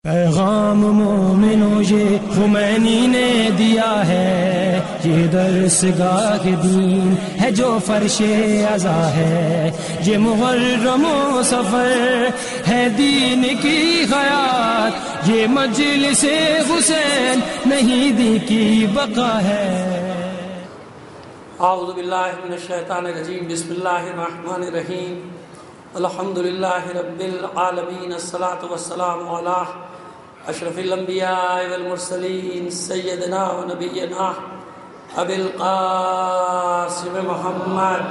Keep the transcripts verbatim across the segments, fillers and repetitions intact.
پیغام مومنوں یہ خمینی نے دیا ہے، یہ درس گاہ دین ہے جو فرش ازا ہے، یہ محرم و سفر ہے دین کی حیات، یہ مجلس حسین نہیں دین کی بقا ہے۔ اعوذ باللہ من الشیطان الرجیم، بسم اللہ الرحمن الرحیم، الحمد للہ رب العالمین، الصلاۃ والسلام علی اشرف الانبیاء والمرسلین، سیدنا و نبینا ابی القاسم محمد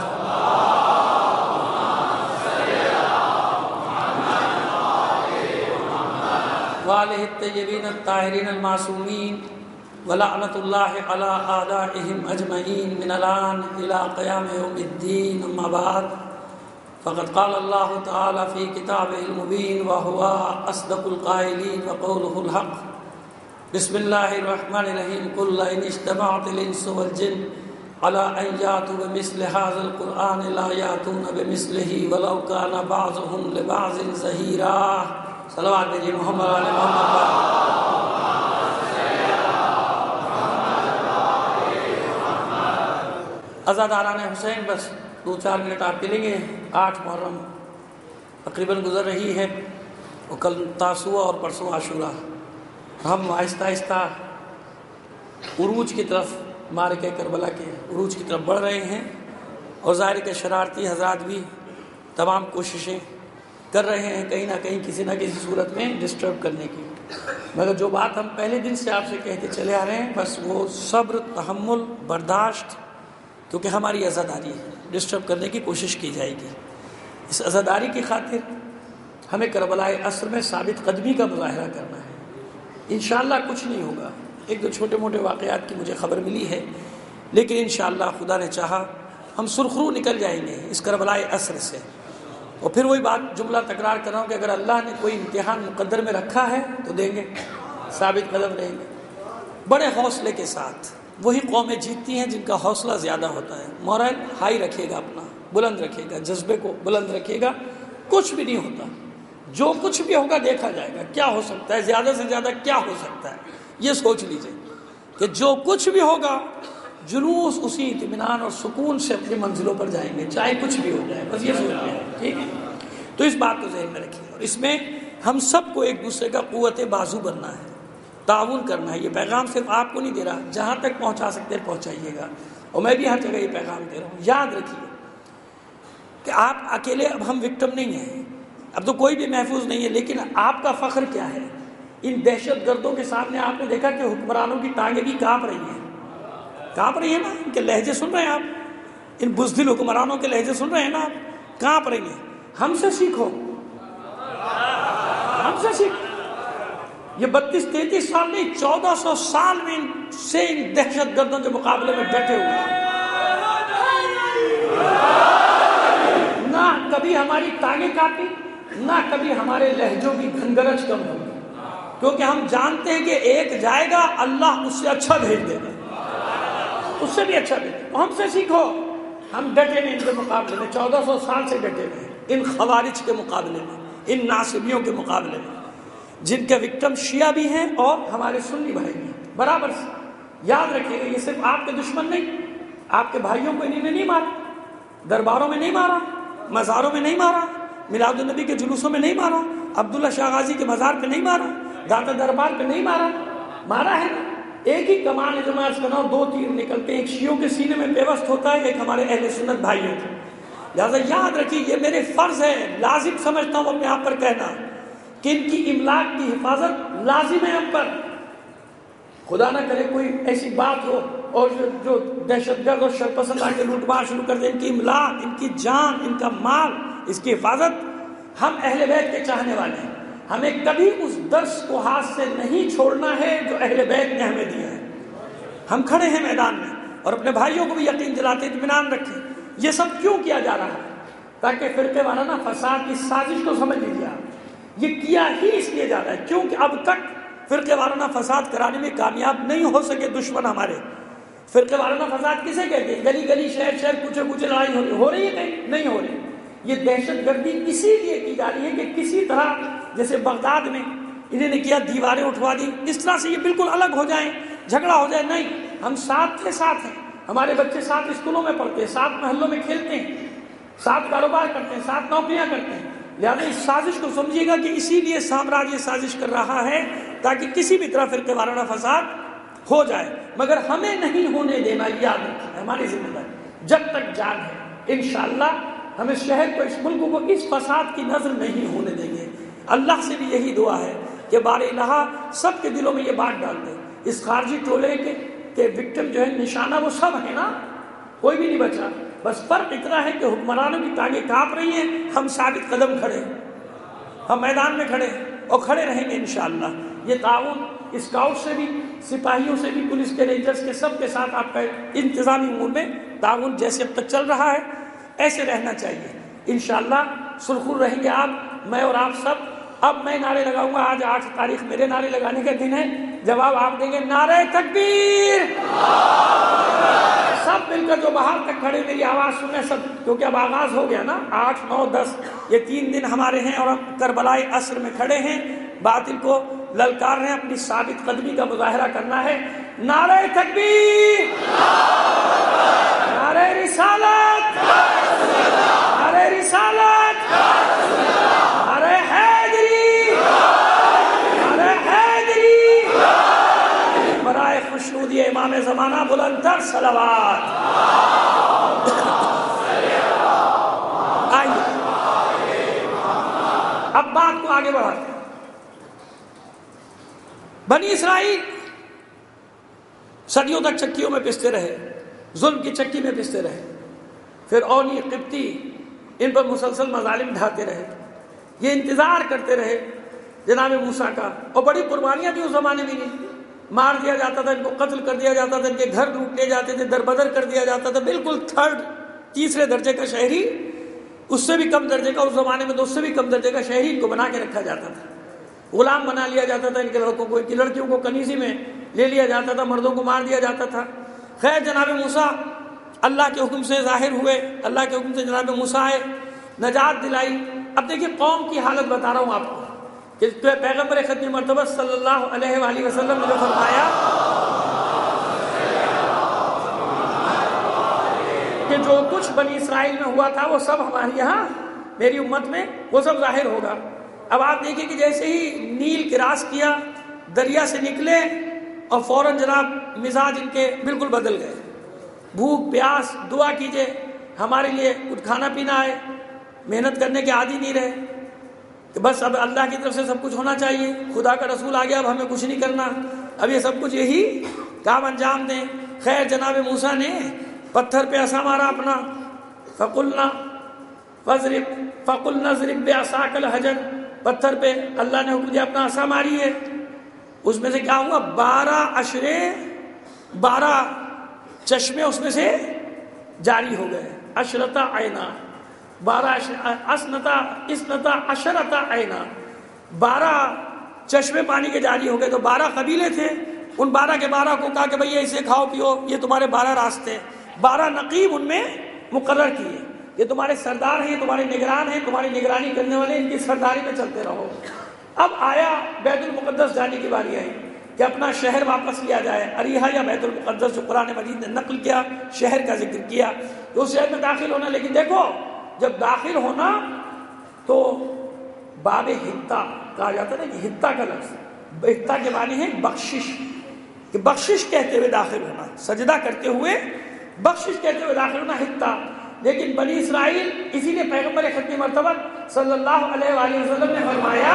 وآلہ الطیبین الطاہرین المعصومین، ولعنت اللہ علی اعدائہم اجمعین من الان الی قیام یوم الدین، اما بعد فقد قال اللہ تعالی فی کتابہ المبین وہو اصدق القائلین وقولہ الحق۔ بسم اللہ الرحمن الرحیم، قل ان اجتمعت الانس والجن علی ان یاتوا بمثل ھذا القرآن لا یاتون بمثلہ ولو کان بعضهم لبعض ظہیرا۔ صلوات دیجیے محمد علی محمد پر۔ عزاداران حسین، بس دو چار منٹ آپ کے لیں گے۔ آٹھ محرم تقریباً گزر رہی ہے، اور کل تاسوعہ اور پرسوں عاشورہ۔ ہم آہستہ آہستہ عروج کی طرف، معرکہ کربلا کے عروج کی طرف بڑھ رہے ہیں، اور ظاہر کہ شرارتی حضرات بھی تمام کوششیں کر رہے ہیں کہیں نہ کہیں کسی نہ کسی صورت میں ڈسٹرب کرنے کی، مگر جو بات ہم پہلے دن سے آپ سے کہتے چلے آ رہے ہیں، بس وہ صبر، تحمل، برداشت، کیونکہ ہماری عزاداری ہے، ڈسٹرب کرنے کی کوشش کی جائے گی۔ اس عزاداری کی خاطر ہمیں کربلا عصر میں ثابت قدمی کا مظاہرہ کرنا ہے۔ انشاءاللہ کچھ نہیں ہوگا، ایک دو چھوٹے موٹے واقعات کی مجھے خبر ملی ہے، لیکن انشاءاللہ خدا نے چاہا ہم سرخرو نکل جائیں گے اس کربلا عصر سے۔ اور پھر وہی بات جملہ تکرار کر رہا ہوں کہ اگر اللہ نے کوئی امتحان مقدر میں رکھا ہے تو دیں گے، ثابت قدم رہیں گے بڑے حوصلے کے ساتھ۔ وہی قومیں جیتتی ہیں جن کا حوصلہ زیادہ ہوتا ہے، مورل ہائی رکھے گا، اپنا بلند رکھے گا، جذبے کو بلند رکھے گا، کچھ بھی نہیں ہوتا۔ جو کچھ بھی ہوگا دیکھا جائے گا، کیا ہو سکتا ہے، زیادہ سے زیادہ کیا ہو سکتا ہے، یہ سوچ لیجئے کہ جو کچھ بھی ہوگا جلوس اسی اطمینان اور سکون سے اپنی منزلوں پر جائیں گے، چاہے کچھ بھی ہو جائے، بس یہ سوچ لیں، ٹھیک ہے؟ تو اس بات کو ذہن میں رکھیے، اور اس میں ہم سب کو ایک دوسرے کا قوت بازو بننا ہے، تعاون کرنا ہے۔ یہ پیغام صرف آپ کو نہیں دے رہا، جہاں تک پہنچا سکتے ہیں پہنچائیے گا، اور میں بھی ہر جگہ یہ پیغام دے رہا ہوں۔ یاد رکھیے کہ آپ اکیلے، اب ہم وکٹم نہیں ہیں، اب تو کوئی بھی محفوظ نہیں ہے، لیکن آپ کا فخر کیا ہے؟ ان دہشت گردوں کے سامنے آپ نے دیکھا کہ حکمرانوں کی ٹانگیں بھی کانپ رہی ہیں، کانپ رہی ہیں نا، ان کے لہجے سن رہے ہیں آپ، ان بزدل حکمرانوں کے لہجے سن رہے ہیں نا آپ، کانپ رہی ہیں۔ ہم سے سیکھو، ہم سے سیکھو۔ یہ بتیس تینتیس سال نہیں، چودہ سو سال میں ان سے ان دہشت گردوں کے مقابلے میں ڈٹے ہوئے ہیں۔ نہ کبھی ہماری ٹانگیں کاٹی، نہ کبھی ہمارے لہجوں کی گھنگرج کم ہوگی، کیونکہ ہم جانتے ہیں کہ ایک جائے گا، اللہ اس سے اچھا بھیج دے گا، اس سے بھی اچھا بھیج دے گا۔ ہم سے سیکھو، ہم ڈٹے ہیں ان کے مقابلے میں، چودہ سو سال سے ڈٹے ہیں ان خوارج کے مقابلے میں، ان ناصبیوں کے مقابلے میں، جن کے وکٹم شیعہ بھی ہیں اور ہمارے سنی بھائی بھی ہیں برابر سے۔ یاد رکھیے گا، یہ صرف آپ کے دشمن نہیں، آپ کے بھائیوں کو انہوں نے نہیں مارا، درباروں میں نہیں مارا، مزاروں میں نہیں مارا، میلاد النبی کے جلوسوں میں نہیں مارا، عبداللہ شاہ غازی کے مزار پہ نہیں مارا، داتا دربار پہ نہیں مارا، مارا ہے نا۔ ایک ہی کمان ہے جو میں عرض کر رہا ہوں، دو تیر نکلتے ہیں، ایک شیعوں کے سینے میں پیوست ہوتا ہے، ایک ہمارے اہل سنت بھائیوں کے۔ لہٰذا یاد رکھیے، یہ میرے فرض ہے، لازم سمجھتا ہوں اپنے آپ پر کہنا کہ ان کی املاک کی حفاظت لازم ہے ہم پر۔ خدا نہ کرے کوئی ایسی بات ہو اور جو دہشت گرد اور شرپسند آ کے لوٹ مار شروع کر دیں، ان کی املاک، ان کی جان، ان کا مال، اس کی حفاظت۔ ہم اہل بیت کے چاہنے والے ہیں، ہمیں کبھی اس درس کو ہاتھ سے نہیں چھوڑنا ہے جو اہل بیت نے ہمیں دیا ہے۔ ہم کھڑے ہیں میدان میں، اور اپنے بھائیوں کو بھی یقین دلاتے، اطمینان رکھیں۔ یہ سب کیوں کیا جا رہا ہے؟ تاکہ فرقے وارانہ فساد کی سازش کو سمجھ لیجیے آپ، یہ کیا ہی اس لیے جا رہا ہے کیونکہ اب تک فرقے وارانہ فساد کرانے میں کامیاب نہیں ہو سکے دشمن ہمارے۔ فرقے وارانہ فساد کسے کہتے ہیں؟ گلی گلی، شہر شہر، کوچے کوچے لڑائی ہو رہی ہو رہی ہے کہیں؟ نہیں ہو رہی۔ یہ دہشت گردی اسی لیے کی جا رہی ہے کہ کسی طرح، جیسے بغداد میں انہیں نے کیا دیواریں اٹھوا دی، اس طرح سے یہ بالکل الگ ہو جائیں، جھگڑا ہو جائے، نہیں، ہم ساتھ تھے، ساتھ ہیں، ہمارے بچے ساتھ اسکولوں میں پڑھتے ہیں، ساتھ محلوں میں کھیلتے ہیں، ساتھ کاروبار کرتے ہیں، ساتھ نوکریاں کرتے ہیں، لہٰذا اس سازش کو سمجھیے گا کہ اسی لیے سامراج یہ سازش کر رہا ہے تاکہ کسی بھی طرح فرقے وارانہ فساد ہو جائے، مگر ہمیں نہیں ہونے دینا، یاد رکھیں ہماری ذمہ داری، جب تک جان ہے انشاءاللہ ہم اس شہر کو، اس ملک کو اس فساد کی نظر نہیں ہونے دیں گے۔ اللہ سے بھی یہی دعا ہے کہ بار الہ سب کے دلوں میں یہ بات ڈال دے، اس خارجی ٹولے کے کہ وکٹم جو ہے نشانہ وہ سب ہے نا، کوئی بھی نہیں بچا، بس فرق اتنا ہے کہ حکمرانوں کی ٹانگیں کانپ رہی ہیں، ہم ثابت قدم کھڑے ہیں، ہم میدان میں کھڑے ہیں اور کھڑے رہیں گے انشاءاللہ۔ یہ تعاون اسکاؤٹ سے بھی، سپاہیوں سے بھی، پولیس کے رینجرز کے سب کے ساتھ آپ کا انتظامی امور میں تعاون جیسے اب تک چل رہا ہے ایسے رہنا چاہیے انشاءاللہ۔ سرخر رہیں گے آپ، میں اور آپ سب۔ اب میں نعرے لگاؤں گا، آج آٹھ تاریخ میرے نعرے لگانے کا دن ہے، جواب آپ دیں گے نعرہ تکبیر، سب مل کر جو باہر تک کھڑے میری آواز سنیں سب، کیونکہ اب آغاز ہو گیا نا، آٹھ نو دس یہ تین دن ہمارے ہیں اور ہم کربلائے عصر میں کھڑے ہیں، باطل کو للکار رہے ہیں، اپنی ثابت قدمی کا مظاہرہ کرنا ہے۔ نعرہ تکبیر، نعرہ رسالت، نعرہ رسالت، نعرہ حیدری، نعرہ حیدری، برائے خوشنودی امام زمانہ بلند تر صلوات۔ آئیے اب بات کو آگے بڑھاتے ہیں۔ بنی اسرائیل صدیوں تک چکیوں میں پستے رہے، ظلم کی چکی میں پستے رہے، پھر اونی قبطی ان پر مسلسل مظالم ڈھاتے رہے، یہ انتظار کرتے رہے جناب موسیٰ کا، اور بڑی قربانیاں بھی اس زمانے میں نہیں، مار دیا جاتا تھا، ان کو قتل کر دیا جاتا تھا، ان کے گھر لوٹ لیے جاتے تھے، دربدر کر دیا جاتا تھا، بالکل تھرڈ تیسرے درجے کا شہری، اس سے بھی کم درجے کا، اس زمانے میں تو اس سے بھی کم درجے کا شہری ان کو بنا کے رکھا جاتا تھا، غلام بنا لیا جاتا تھا ان کے لڑکوں کو، ان کی لڑکیوں کو کنیزی میں لے لیا جاتا تھا، مردوں کو مار دیا جاتا تھا۔ خیر جناب موسیٰ اللہ کے حکم سے ظاہر ہوئے، اللہ کے حکم سے جناب موسیٰ آئے، نجات دلائی۔ اب دیکھیے قوم کی حالت بتا رہا ہوں آپ کو کہ پیغمبر ختم مرتبہ صلی اللہ علیہ وآلہ وسلم نے جو فرمایا کہ جو کچھ بنی اسرائیل میں ہوا تھا وہ سب ہمارے یہاں میری امت میں وہ سب ظاہر ہوگا۔ اب آپ دیکھیں کہ جیسے ہی نیل کراس کیا، دریا سے نکلے اور فوراً جناب مزاج ان کے بالکل بدل گئے، بھوک پیاس، دعا کیجئے ہمارے لیے کچھ کھانا پینا آئے، محنت کرنے کے عادی نہیں رہے کہ بس اب اللہ کی طرف سے سب کچھ ہونا چاہیے، خدا کا رسول آ گیا اب ہمیں کچھ نہیں کرنا، اب یہ سب کچھ یہی کام انجام دیں۔ خیر جناب موسیٰ نے پتھر پہ عصا مارا اپنا، فقلنا فضرب فقلنا اضرب بعصاک الحجر، پتھر پہ اللہ نے حکم دیا اپنا عصا ماری ہے، اس میں سے کیا ہوا، بارہ اشرے، بارہ چشمے اس میں سے جاری ہو گئے، اشرتا عینا، بارہ اسنتا اسنتا اشرتا عینا، بارہ چشمے پانی کے جاری ہو گئے۔ تو بارہ قبیلے تھے، ان بارہ کے بارہ کو کہا کہ بھئی اسے کھاؤ پیو، یہ تمہارے بارہ راستے، بارہ نقیب ان میں مقرر کیے، یہ تمہارے سردار ہیں، تمہارے نگران ہیں، تمہاری نگرانی کرنے والے، ان کی سرداری میں چلتے رہو۔ اب آیا بیت المقدس جانے کی باری آئی کہ اپنا شہر واپس لیا جائے، اریحا یا بیت المقدس جو قرآن مجید نے نقل کیا، شہر کا ذکر کیا، تو اس شہر میں داخل ہونا، لیکن دیکھو جب داخل ہونا تو باب حتہ کہا جاتا ہے نا، کہ حتہ کا لفظ، حتہ کے معنی ہے بخشش، کہ بخشش کہتے ہوئے داخل ہونا، سجدہ کرتے ہوئے بخشش کہتے ہوئے داخل ہونا حتہ۔ لیکن بنی اسرائیل، اسی لیے پیغمبر ختم مرتبہ صلی اللہ علیہ وآلہ وسلم نے فرمایا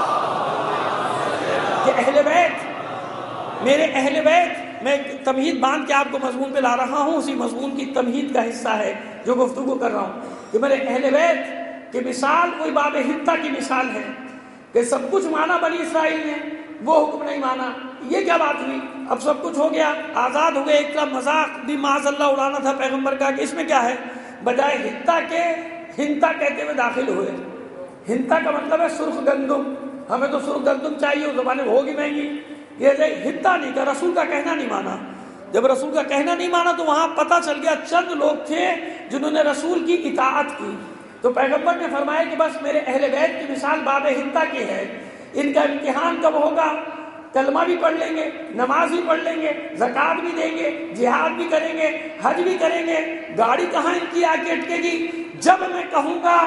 کہ اہل بیت، میرے اہل بیت، میں تمہید باندھ کے آپ کو مضمون پہ لا رہا ہوں، اسی مضمون کی تمہید کا حصہ ہے جو گفتگو کر رہا ہوں، کہ میرے اہل بیت کی مثال کوئی باب حتہ کی مثال ہے کہ سب کچھ مانا بنی اسرائیل نے، وہ حکم نہیں مانا۔ یہ کیا بات ہوئی، اب سب کچھ ہو گیا، آزاد ہو گئے، ایک کا مذاق بھی معاذ اللہ اڑانا تھا پیغمبر کا کہ اس میں کیا ہے، بجائے حتہ کے ہنتا کہتے ہوئے داخل ہوئے۔ ہنتا کا مطلب ہے سرخ گندم، ہمیں تو سرخ گندم چاہیے، اس زمانے میں ہوگی مہنگی، یہ ہنتا نہیں کہا، رسول کا کہنا نہیں مانا۔ جب رسول کا کہنا نہیں مانا تو وہاں پتہ چل گیا چند لوگ تھے جنہوں نے رسول کی اطاعت کی، تو پیغمبر نے فرمایا کہ بس میرے اہل بیت کی مثال باب ہنتا کی ہے، ان کا امتحان کب ہوگا؟ کلمہ بھی پڑھ لیں گے، نماز بھی پڑھ لیں گے، زکوٰۃ بھی دیں گے، جہاد بھی کریں گے، حج بھی کریں گے، گاڑی کہاں ان کی آ کے اٹکے گی؟ جب میں کہوں گا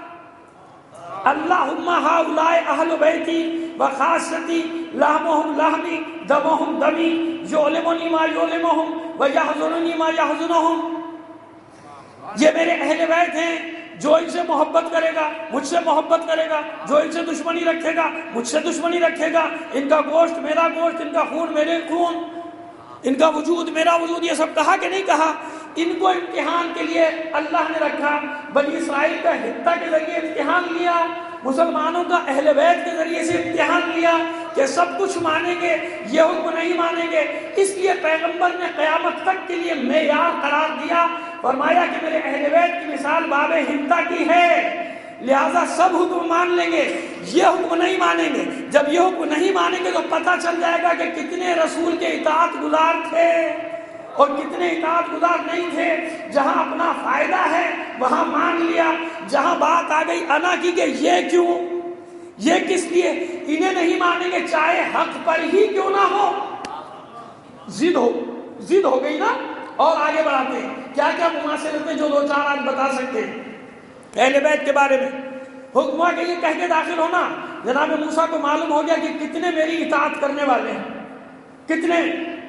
اللہم ہؤلاء اہل بیتی وخاصتی لحمہم لحمی دمہم دمی یعلمنی ما یعلمہم ویحزننی ما یحزنہم، یہ میرے اہل بیت ہیں، جو ان سے محبت کرے گا مجھ سے محبت کرے گا، جو ان سے دشمنی رکھے گا مجھ سے دشمنی رکھے گا، ان کا گوشت میرا گوشت، ان کا خون میرے خون، ان کا وجود میرا وجود۔ یہ سب کہا کہ نہیں کہا؟ ان کو امتحان کے لیے اللہ نے رکھا۔ بنی اسرائیل کا حتہ کے ذریعے امتحان لیا، مسلمانوں کا اہل بیت کے ذریعے سے امتحان لیا کہ سب کچھ مانیں گے، یہ حکم نہیں مانیں گے۔ اس لیے پیغمبر نے قیامت تک کے لیے معیار قرار دیا، فرمایا کہ میرے اہل بیت کی مثال باب حنطہ کی ہے، لہذا سب حکم مان لیں گے، یہ حکم نہیں مانیں گے۔ جب یہ حکم نہیں مانیں گے تو پتہ چل جائے گا کہ کتنے رسول کے اطاعت گزار تھے اور کتنے اطاعت گزار نہیں تھے۔ جہاں اپنا فائدہ ہے وہاں مان لیا، جہاں بات آ گئی انا کی کہ یہ کیوں، یہ کس لیے، انہیں نہیں مانیں گے چاہے حق پر ہی کیوں نہ ہو۔ ضد ہو ضد ہو گئی نا۔ اور آگے بڑھاتے ہیں، کیا کیا مماثلتیں جو دو چار آج بتا سکتے ہیں اہل بیت کے بارے میں۔ حکم ہوا کہ یہ کہہ کے داخل ہونا، جناب موسیٰ کو معلوم ہو گیا کہ کتنے میری اطاعت کرنے والے ہیں، کتنے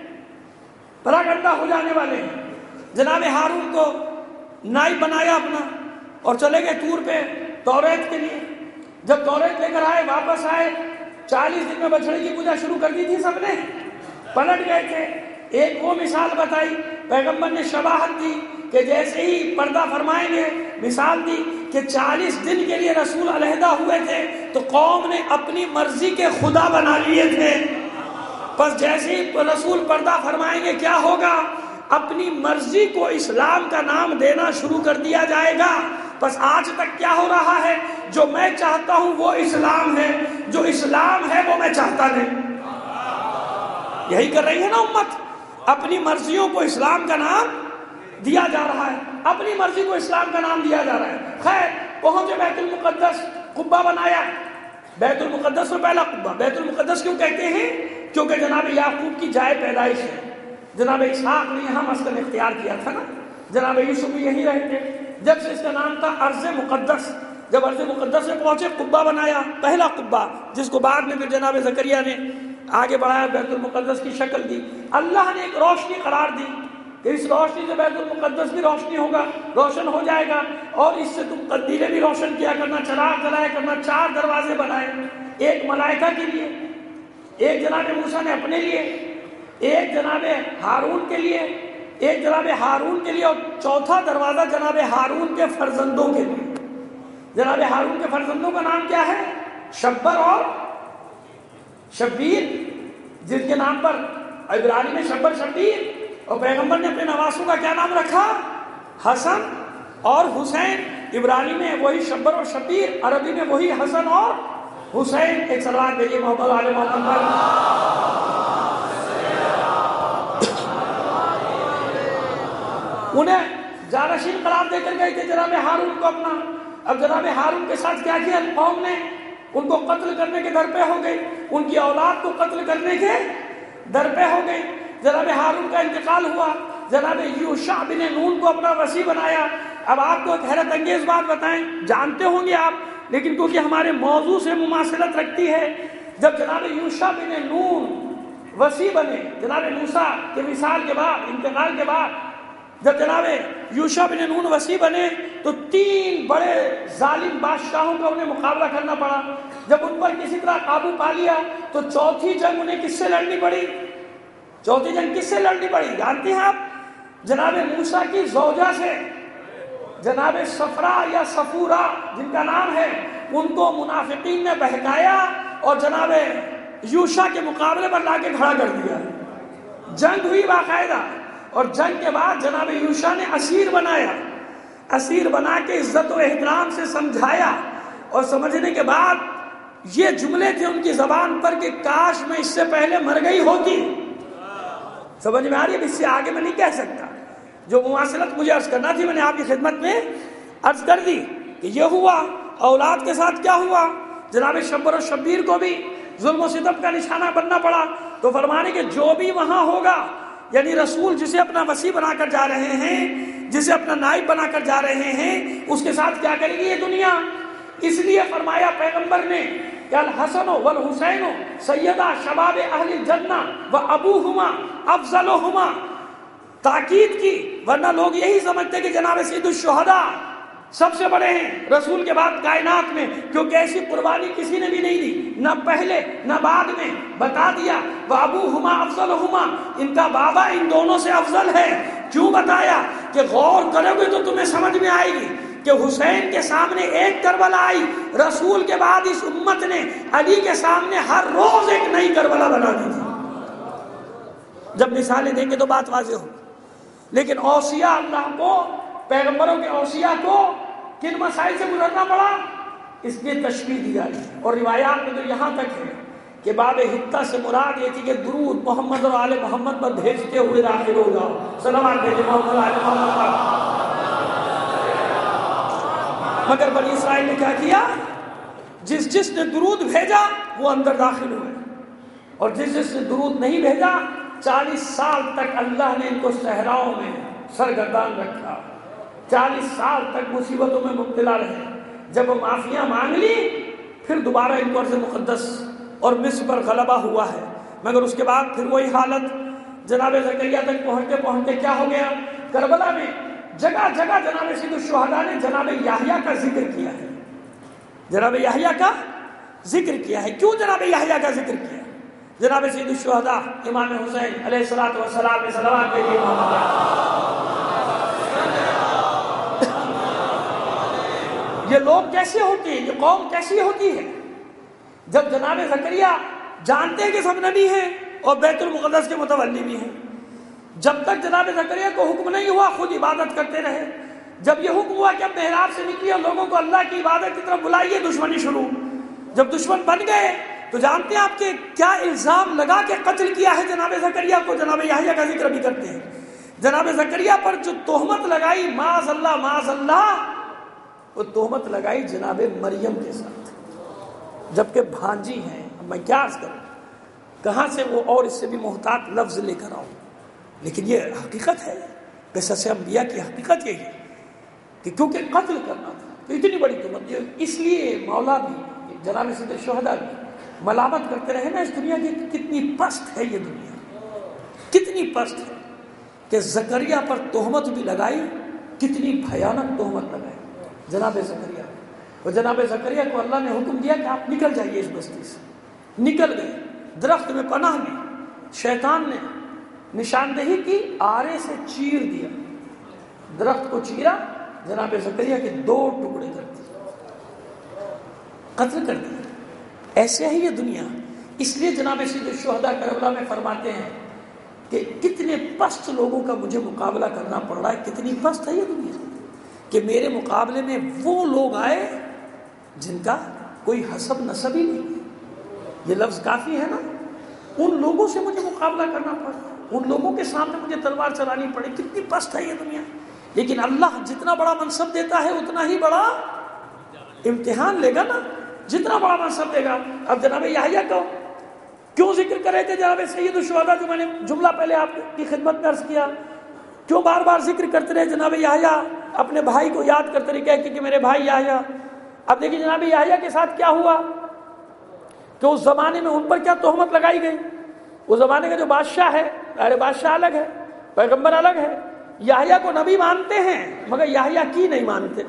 پراگندہ ہو جانے والے ہیں۔ جناب ہارون کو نائب بنایا اپنا اور چلے گئے طور پہ توریت کے لیے۔ جب توریت لے کر آئے واپس آئے، چالیس دن میں بچڑے کی پوجا شروع کر دی تھی، سب نے پلٹ گئے تھے۔ ایک وہ مثال بتائی، پیغمبر نے شباہت دی کہ جیسے ہی پردہ فرمائیں گے، مثال دی کہ چالیس دن کے لیے رسول علیحدہ ہوئے تھے تو قوم نے اپنی مرضی کے خدا بنا لیے تھے۔ بس جیسے ہی رسول پردہ فرمائیں گے کیا ہوگا؟ اپنی مرضی کو اسلام کا نام دینا شروع کر دیا جائے گا۔ بس آج تک کیا ہو رہا ہے؟ جو میں چاہتا ہوں وہ اسلام ہے، جو اسلام ہے وہ میں چاہتا نہیں۔ یہی کر رہی ہے نا امت، اپنی مرضیوں کو اسلام کا نام دیا جا رہا ہے، اپنی مرضی کو اسلام کا نام دیا جا رہا ہے۔ خیر پہنچے بیت المقدس، قبہ بنایا، بیت المقدس میں پہلا قبہ۔ بیت المقدس کیوں کہتے ہیں؟ کیونکہ جناب یعقوب کی جائے پیدائش ہے، جناب اسحاق نے یہاں مسکن اختیار کیا تھا نا، جناب یوسف بھی یہیں رہے تھے، جب سے اس کا نام تھا ارض مقدس۔ جب ارض مقدس میں پہنچے قبہ بنایا، پہلا قبہ، جس کو بعد میں پھر جناب زکریا نے آگے بڑھایا، بیت المقدس کی شکل دی۔ اللہ نے ایک روشنی قرار دی کہ اس روشنی سے بیت المقدس بھی روشنی ہوگا، روشن ہو جائے گا، اور اس سے تم قندیلیں بھی روشن کیا کرنا، چراغ جلایا کرنا۔ چار دروازے بنائے، ایک ملائکہ کے لیے، ایک جناب موسیٰ نے اپنے لیے، ایک جناب ہارون کے لیے، ایک جناب ہارون کے لیے، اور چوتھا دروازہ جناب ہارون کے فرزندوں کے لیے۔ جناب ہارون کے فرزندوں کا نام کیا ہے؟ شبر اور شبیر، جن کے نام پر عبرانی میں شبر شبیر، اور پیغمبر نے اپنے نواسوں کا کیا نام رکھا؟ حسن اور حسین۔ عبرانی میں وہی شبر اور شبیر، عربی میں وہی حسن اور حسین۔ ایک صلوات بھیجیے محمد علی محمد۔ انہیں جانشین قرار دے کر گئے تھے جناب ہارون کو اپنا۔ اب جناب ہارون کے ساتھ کیا کیا قوم نے؟ ان کو قتل کرنے کے در پہ ہو گئی، ان کی اولاد کو قتل کرنے کے در پہ ہو گئی۔ جناب ہارون کا انتقال ہوا، جناب یوشع بن نون کو اپنا وصی بنایا۔ اب آپ کو ایک حیرت انگیز بات بتائیں، جانتے ہوں گے آپ، لیکن کیونکہ ہمارے موضوع سے مماثلت رکھتی ہے، جب جناب یوشع بن نون وصی بنے جناب موسیٰ کے وصال کے بعد، انتقال کے بعد، جب جناب یوشع بن نون وصی بنے تو تین بڑے ظالم بادشاہوں کا انہیں مقابلہ کرنا پڑا۔ جب ان پر کسی طرح قابو پا لیا تو چوتھی جنگ انہیں کس سے لڑنی پڑی؟ چوتھی جنگ کس سے لڑنی پڑی جانتے ہیں آپ؟ جناب موسیٰ کی زوجہ سے، جناب صفرا یا صفورا جن کا نام ہے، ان کو منافقین نے بہکایا اور جناب یوشع کے مقابلے پر لا کے کھڑا کر دیا۔ جنگ ہوئی باقاعدہ، اور جنگ کے بعد جناب یوشع نے اسیر بنایا، اسیر بنا کے عزت و احترام سے سمجھایا، اور سمجھنے کے بعد یہ جملے تھے ان کی زبان پر کہ کاش میں اس سے پہلے مر گئی ہوتی۔ سمجھ میں آ رہی ہے؟ اس سے آگے میں نہیں کہہ سکتا، جو مواصلت مجھے عرض کرنا تھی میں نے آپ کی خدمت میں عرض کر دی کہ یہ ہوا۔ اولاد کے ساتھ کیا ہوا؟ جناب شبر و شبیر کو بھی ظلم و ستم کا نشانہ بننا پڑا، تو فرمانے کہ جو بھی وہاں ہوگا، یعنی رسول جسے اپنا وصی بنا کر جا رہے ہیں، جسے اپنا نائب بنا کر جا رہے ہیں، اس کے ساتھ کیا کرے گی یہ دنیا؟ اس لیے فرمایا پیغمبر نے کہ الحسن والحسین سیدہ شباب اہل الجنہ و ابوہما افضلہما، تاکید کی، ورنہ لوگ یہی سمجھتے کہ جناب سید الشہداء سب سے بڑے ہیں رسول کے بعد کائنات میں، کیونکہ ایسی قربانی کسی نے بھی نہیں دی، نہ پہلے نہ بعد میں۔ بتا دیا وَأَبُوهُمَا أَفْضَلُهُمَا، ان کا بابا ان دونوں سے افضل ہے۔ کیوں بتایا؟ کہ غور کرو گے تو تمہیں سمجھ میں آئے گی کہ حسین کے سامنے ایک کربلا آئی، رسول کے بعد اس امت نے علی کے سامنے ہر روز ایک نئی کربلا بنا دی تھی۔ جب مثالیں دیں گے تو بات واضح ہو۔ لیکن اوصیاء اللہ کو، پیغمبروں کے اوصیاء کو کن مسائل سے گزرنا پڑا، اس لیے تشبیہ دی جاتی ہے۔ اور روایات میں تو یہاں تک ہے کہ باب حتہ سے مراد یہ تھی کہ درود محمد اور آل محمد پر بھیجتے ہوئے داخل ہو جاؤ، سلامات بھیجے محمد اور آل محمد پر۔ مگر بنی اسرائیل نے کیا کیا؟ جس جس نے درود بھیجا وہ اندر داخل ہوئے، اور جس جس نے درود نہیں بھیجا چالیس سال تک اللہ نے ان کو صحراؤں میں سرگردان رکھا، چالیس سال تک مصیبتوں میں مبتلا رہے۔ جب وہ معافیاں مانگ لی پھر دوبارہ ان کو عرض مقدس اور مصر پر غلبہ ہوا ہے، مگر اس کے بعد پھر وہی حالت جناب زکریا تک پہنچتے پہنچتے کیا ہو گیا؟ کربلا میں جگہ جگہ جناب سید الشہداء نے جناب یحییٰ کا ذکر کیا ہے، جناب یحییٰ کا ذکر کیا ہے۔ کیوں جناب یحییٰ کا ذکر کیا؟ جناب سید الشہداء امام حسین علیہ الصلوۃ والسلام نے صلوات بھیجی یہ لوگ کیسے ہوتے ہیں، یہ قوم کیسی ہوتی ہے؟ جب جناب زکریا جانتے ہیں کہ سب نبی ہیں اور بیت المقدس کے متولی بھی ہیں، جب تک جناب زکریا کو حکم نہیں ہوا خود عبادت کرتے رہے۔ جب یہ حکم ہوا کہ اب محراب سے نکلیے اور لوگوں کو اللہ کی عبادت کی طرف بلائیے، دشمنی شروع۔ جب دشمن بن گئے تو جانتے ہیں آپ کے کیا الزام لگا کے قتل کیا ہے جناب زکریا کو؟ جناب یحییٰ کا ذکر بھی کرتے ہیں۔ جناب زکریا پر جو تہمت لگائی، معاذ اللہ معاذ اللہ، وہ تہمت لگائی جناب مریم کے ساتھ، جبکہ بھانجی ہیں۔ اب میں کیا عرض کروں، کہاں سے وہ اور اس سے بھی محتاط لفظ لے کر آؤں، لیکن یہ حقیقت ہے، قصص انبیاء کی حقیقت یہی ہے کہ کیونکہ قتل کرنا تھا تو اتنی بڑی تہمت، اس لیے مولا بھی جناب سید الشہداء بھی ملامت کرتے رہے نا اس دنیا کی، کتنی پست ہے یہ دنیا، کتنی پست ہے کہ زکریا پر تہمت بھی لگائی، کتنی بھیانک تہمت لگائی جناب زکریا۔ اور جناب زکریا کو اللہ نے حکم دیا کہ آپ نکل جائیے اس بستی سے، نکل گئے، درخت میں پناہ لی، شیطان نے نشاندہی کی، آرے سے چیر دیا، درخت کو چیرا، جناب زکریا کے دو ٹکڑے کر دیے، قتل کر دیا۔ ایسے ہی یہ دنیا، اس لیے جناب سید الشہداء کربلا میں فرماتے ہیں کہ کتنے پست لوگوں کا مجھے مقابلہ کرنا پڑ رہا ہے، کتنی پست ہے یہ دنیا کہ میرے مقابلے میں وہ لوگ آئے جن کا کوئی حسب نسب ہی نہیں۔ یہ لفظ کافی ہے نا، ان لوگوں سے مجھے مقابلہ کرنا پڑا، ان لوگوں کے سامنے مجھے تلوار چلانی پڑی، کتنی پست ہے یہ دنیا۔ لیکن اللہ جتنا بڑا منصب دیتا ہے اتنا ہی بڑا امتحان لے گا نا، جتنا بڑا منصب دے گا۔ اب جناب یحییٰ کو کیوں ذکر کر رہے تھے جناب سید الشہداء، جو میں نے جملہ پہلے آپ کی خدمت میں عرض کیا، کیوں بار بار ذکر کرتے رہے جناب یحییٰ، اپنے بھائی کو یاد کرتے رہے کہہ کے کہ میرے بھائی یحییٰ۔ اب دیکھیے جناب یحییٰ کے ساتھ کیا ہوا کہ اس زمانے میں ان پر کیا تہمت لگائی گئی۔ اس زمانے کا جو بادشاہ ہے، ارے بادشاہ الگ ہے، پیغمبر الگ ہے، یحییٰ کو نبی مانتے ہیں مگر یحییٰ کی نہیں مانتے۔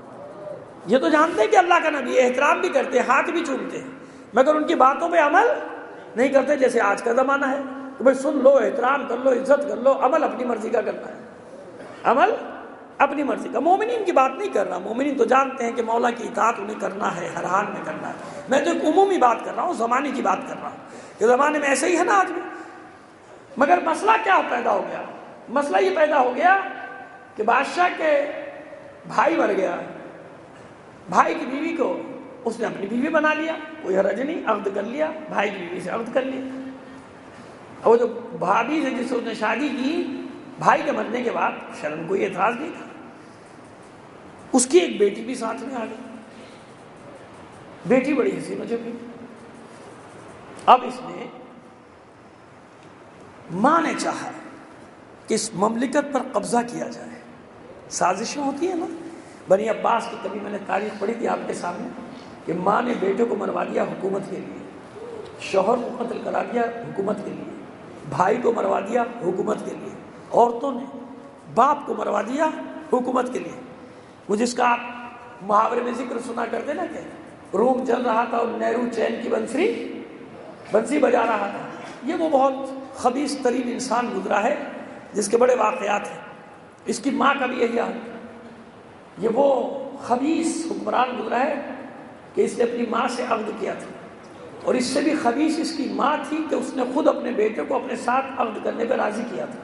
یہ تو جانتے ہیں کہ اللہ کا نبی ہے، احترام بھی کرتے ہیں، ہاتھ بھی چومتے ہیں، مگر ان کی باتوں پہ عمل نہیں کرتے، جیسے آج کا زمانہ ہے کہ بھائی سن لو، احترام کر لو، عزت کر لو، عمل اپنی مرضی کا کرنا ہے، عمل اپنی مرضی کا۔ مومنین کی بات نہیں کر رہا، مومنین تو جانتے ہیں کہ مولا کی اطاعت انہیں کرنا ہے، ہر حال میں کرنا ہے۔ میں تو ایک عمومی بات کر رہا ہوں، زمانے کی بات کر رہا ہوں کہ زمانے میں ایسے ہی ہے نا آج بھی۔ مگر مسئلہ کیا پیدا ہو گیا؟ مسئلہ یہ پیدا ہو گیا کہ بادشاہ کے بھائی مر گیا، بھائی کی بیوی کو اس نے اپنی بیوی بنا لیا، کوئی حرج نہیں، عقد کر لیا، بھائی کی بیوی سے عقد کر لیا۔ اور جو بھابھی سے جس سے اس نے شادی کی بھائی کے مرنے کے بعد، شرم کوئی اعتراض نہیں تھا، اس کی ایک بیٹی بھی ساتھ میں آ گئی، بیٹی بڑی حسین و جمیل، اب اس نے ماں نے چاہا کہ اس مملکت پر قبضہ کیا جائے. سازشیں ہوتی ہیں نا. بنی عباس کی کبھی میں نے تاریخ پڑھی تھی آپ کے سامنے کہ ماں نے بیٹے کو مروا دیا حکومت کے لیے, شوہر کو قتل کرا دیا حکومت کے لیے, بھائی کو مروا دیا حکومت کے لیے, عورتوں نے باپ کو مروا دیا حکومت کے لیے. وہ جس کا آپ محاورے میں ذکر سنا کرتے نا کہ روم جل رہا تھا اور نہرو چین کی بنسری بنسی بجا رہا تھا, یہ وہ بہت خبیث ترین انسان گزرا ہے جس کے بڑے واقعات ہیں. اس کی ماں کا بھی یہی حال. یہ وہ خبیث حکمران گزرا ہے کہ اس نے اپنی ماں سے عقد کیا تھا, اور اس سے بھی خبیث اس کی ماں تھی کہ اس نے خود اپنے بیٹے کو اپنے ساتھ عقد کرنے پہ راضی کیا تھا.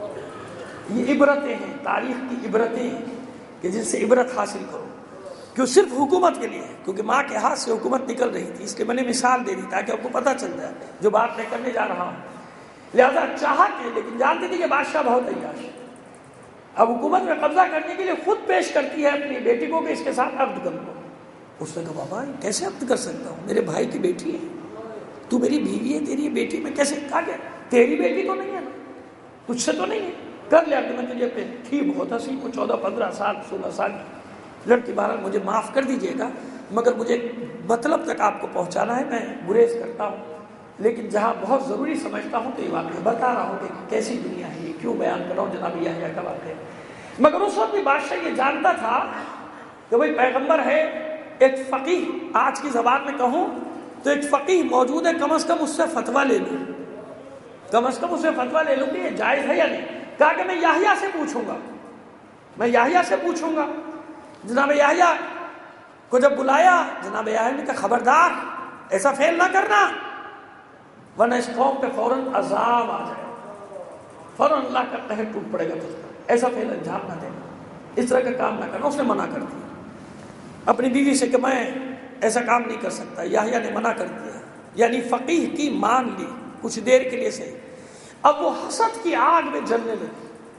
یہ عبرتیں ہیں, تاریخ کی عبرتیں ہیں کہ جن سے عبرت حاصل کرو. کیوں؟ صرف حکومت کے لیے, کیونکہ ماں کے ہاتھ سے حکومت نکل رہی تھی. اس کے میں نے مثال دے دی تاکہ آپ کو پتہ چل جائے جو بات میں کرنے جا رہا ہوں. لہذا چاہا کہ, لیکن جانتی تھی کہ بادشاہ بہت عیاش ہے. اب حکومت میں قبضہ کرنے کے لیے خود پیش کرتی ہے اپنی بیٹی کو کہ اس کے ساتھ عقد کر لو. اس نے کہا بابا کیسے عقد کر سکتا ہوں, میرے بھائی کی بیٹی ہے, تو میری بیوی ہے, تیری بیٹی میں کیسے. کہا کہ تیری بیٹی تو نہیں ہے نا, تجھ سے تو نہیں ہے, کر لیا کہ میں تجھے پہ تھی بہت ہنسی کو چودہ پندرہ سال سولہ سال کی لڑکی. بہرحال مجھے معاف کر دیجیے گا, مگر مجھے مطلب تک آپ کو پہنچانا ہے. میں گریز کرتا ہوں, لیکن جہاں بہت ضروری سمجھتا ہوں تو یہ واقعہ بتا رہا ہوں کہ کیسی دنیا ہے, یہ کیوں بیان کر رہا ہوں جناب یحییٰ کا واقعہ. مگر اس وقت بھی بادشاہ یہ جانتا تھا کہ بھائی پیغمبر ہے, ایک فقیہ, آج کی زبان میں کہوں تو ایک فقیہ موجود ہے, کم از کم اس سے فتویٰ لے لوں, کم از کم اس سے فتویٰ لے لوں کہ یہ جائز ہے یا نہیں. کہا کہ میں یحییٰ سے پوچھوں گا, میں یحییٰ سے پوچھوں گا. جناب یحییٰ کو جب بلایا, جناب یحییٰ نے کہا خبردار ایسا فعل نہ کرنا ورنہ اس قوم پہ فوراً عذاب آ جائے, فوراً اللہ کا قہر ٹوٹ پڑے گا تجھ پر, ایسا فعل انجام نہ دینا, اس طرح کا کام نہ کرنا. اس نے منع کر دیا اپنی بیوی سے کہ میں ایسا کام نہیں کر سکتا. یحییٰ نے منع کر دیا, یعنی فقیہ کی مان لی کچھ دیر کے لیے صحیح. اب وہ حسد کی آگ میں جلنے لگی.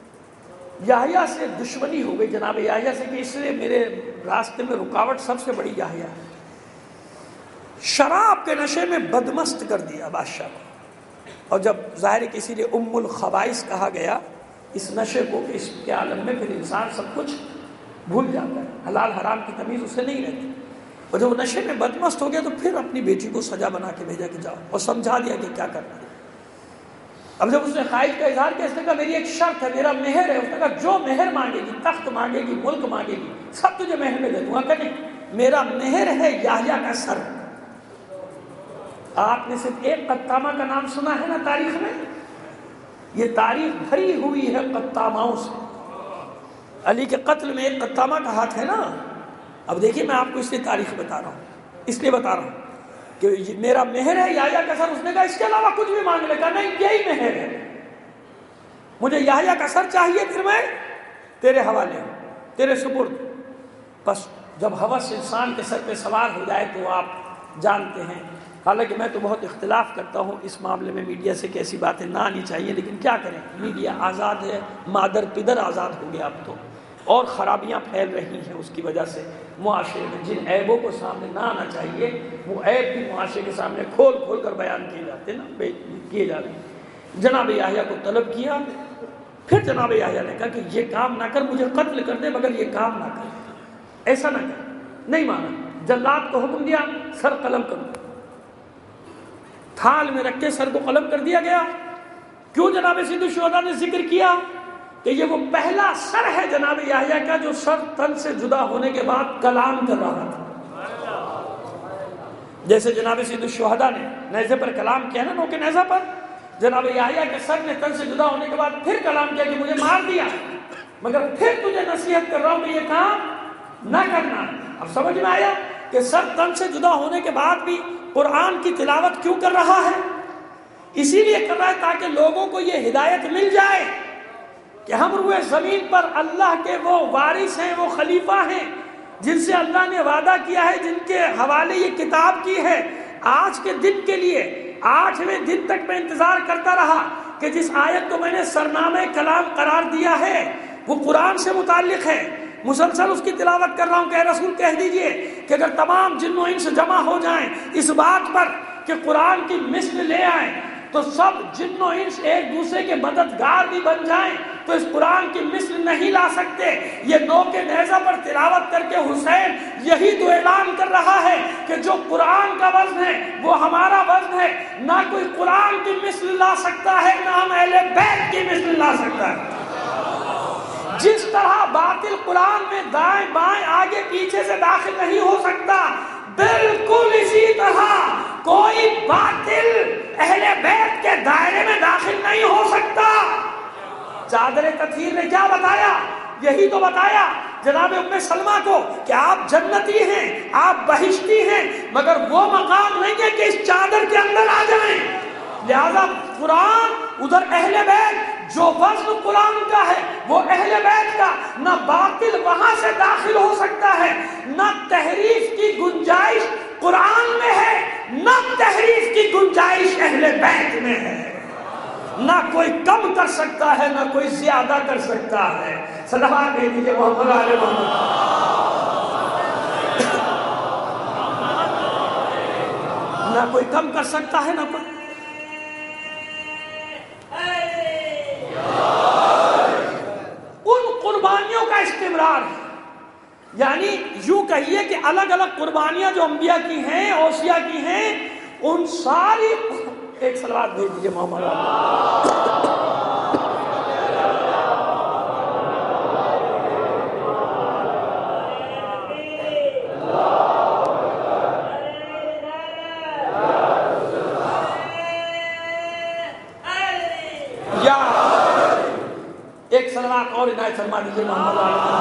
یحییٰ سے دشمنی ہو گئی جناب یحییٰ سے کہ اس لیے میرے راستے میں رکاوٹ سب سے بڑی یحییٰ ہے. شراب کے نشے میں بدمست کر دیا بادشاہ کو, اور جب ظاہر ہے کسی لیے ام الخبائث کہا گیا اس نشے کو, کہ اس کے عالم میں پھر انسان سب کچھ بھول جاتا ہے, حلال حرام کی تمیز اسے نہیں رہتی. اور جب وہ نشے میں بدمست ہو گیا تو پھر اپنی بیٹی کو سزا بنا کے بھیجا کہ جاؤ, اور سمجھا دیا کہ کیا کرنا ہے. اب جب اس نے خواہش کا اظہار کیا, اس نے کہا میری ایک شرط ہے, میرا مہر ہے. اس نے کہا جو مہر مانگے گی, تخت مانگے گی, ملک مانگے گی, سب تجھے مہر میں دے دوں گا. کہ نہیں, میرا مہر ہے یحییٰ کا سر. آپ نے صرف ایک قطامہ کا نام سنا ہے نا تاریخ میں, یہ تاریخ بھری ہوئی ہے قطاماؤں سے. علی کے قتل میں ایک قطامہ کا ہاتھ ہے نا. اب دیکھیے میں آپ کو اس لیے تاریخ بتا رہا ہوں, اس لیے بتا رہا ہوں کہ میرا مہر ہے یحییٰ کا سر. اس نے کہا اس کے علاوہ کچھ بھی مانگ لے. کہا نہیں, یہی مہر ہے, مجھے یحییٰ کا سر چاہیے, پھر میں تیرے حوالے ہوں, تیرے سپرد. بس جب ہوس انسان کے سر پہ سوار ہو جائے تو آپ جانتے ہیں, حالانکہ میں تو بہت اختلاف کرتا ہوں اس معاملے میں میڈیا سے کہ ایسی باتیں نہ آنی چاہیے, لیکن کیا کریں, میڈیا آزاد ہے, مادر پدر آزاد ہو گیا اب تو, اور خرابیاں پھیل رہی ہیں اس کی وجہ سے معاشرے میں. جن عیبوں کو سامنے نہ آنا چاہیے وہ عیب بھی معاشرے کے سامنے کھول کھول کر بیان کیے جاتے ہیں نا, کیے جا رہے ہیں. جناب یحییٰ کو طلب کیا, پھر جناب یحییٰ نے کہا کہ یہ کام نہ کر, مجھے قتل کر دے مگر یہ کام نہ کر, ایسا نہ کر. نہیں مانا. جلاد کو حکم دیا سر قلم کرو, تھال میں رکھ کے سر کو قلم کر دیا گیا. کیوں جناب سید الشہداء نے ذکر کیا کہ یہ وہ پہلا سر ہے جناب یحییٰ کا جو سر تن سے جدا ہونے کے بعد کلام کر رہا تھا. جیسے جناب سید الشہداء نے نیزے پر کلام کیا نا, نو کے نیزہ پر, جناب یحییٰ کے سر نے تن سے جدا ہونے کے بعد پھر کلام کیا کہ مجھے مار دیا مگر پھر تجھے نصیحت کر رہا ہوں کہ یہ کام نہ کرنا. اب سمجھ میں آیا کہ سر تن سے جدا ہونے کے بعد بھی قرآن کی تلاوت کیوں کر رہا ہے؟ اسی لیے کر رہا ہے تاکہ لوگوں کو یہ ہدایت مل جائے کہ ہم روئے زمین پر اللہ کے وہ وارث ہیں, وہ خلیفہ ہیں جن سے اللہ نے وعدہ کیا ہے, جن کے حوالے یہ کتاب کی ہے. آج کے دن کے لیے آٹھویں دن تک میں انتظار کرتا رہا کہ جس آیت کو میں نے سرنامہ کلام قرار دیا ہے وہ قرآن سے متعلق ہے. مسلسل اس کی تلاوت کر رہا ہوں کہ اے رسول کہہ دیجئے کہ اگر تمام جن و انس جمع ہو جائیں اس بات پر کہ قرآن کی مثل لے آئیں تو سب جن و انس ایک دوسرے کے مددگار بھی بن جائیں تو اس قرآن کی مثل نہیں لا سکتے. یہ نوک نیزہ پر تلاوت کر کے حسین یہی تو اعلان کر رہا ہے کہ جو قرآن کا وزن ہے وہ ہمارا وزن ہے. نہ کوئی قرآن کی مثل لا سکتا ہے نہ ہم اہل بیت کی مثل لا سکتا ہے. جس طرح باطل قرآن میں دائیں بائیں آگے پیچھے سے داخل نہیں ہو سکتا، بالکل اسی طرح کوئی باطل اہل بیت کے دائرے میں داخل نہیں ہو سکتا. چادر تطہیر نے کیا بتایا؟ یہی تو بتایا جناب ام سلمہ کو کہ آپ جنتی ہیں، آپ بہشتی ہیں، مگر وہ مقام نہیں ہے کہ اس چادر کے اندر آ جائیں. لہذا قرآن ادھر اہل بیت، جو وزن قرآن کا ہے وہ اہل بیت کا، نہ باطل وہاں سے داخل ہو سکتا ہے، نہ تحریف کی گنجائش قرآن میں ہے، نہ تحریف کی گنجائش اہل بیت میں ہے. نہ کوئی کم کر سکتا ہے نہ کوئی زیادہ کر سکتا ہے. صلوات دے دیجئے محمد علیہ محمد. نہ کوئی کم کر سکتا ہے نہ کوئی. ان قربانیوں کا استمرار ہے، یعنی یوں کہیے کہ الگ الگ قربانیاں جو انبیاء کی ہیں، اوصیاء کی ہیں، ان ساری. ایک صلوات بھیج دیجیے محمد یا ایک صلوات اور عنایت فرما دیجیے محمد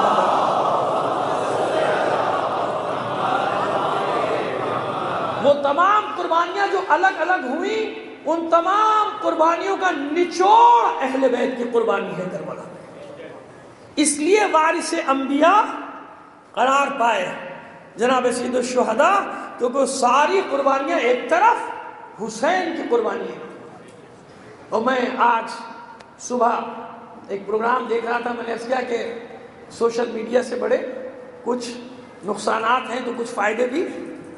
وہ تمام قربانیاں جو الگ الگ ہوئیں، ان تمام قربانیوں کا نچوڑ اہل بیت کی قربانی ہے کربلا. اس لیے وارث انبیاء قرار پائے جناب سید الشہداء، کیونکہ ساری قربانیاں ایک طرف، حسین کی قربانی ہے. اور میں آج صبح ایک پروگرام دیکھ رہا تھا، میں نے اس کیا کہ سوشل میڈیا سے بڑے کچھ نقصانات ہیں تو کچھ فائدے بھی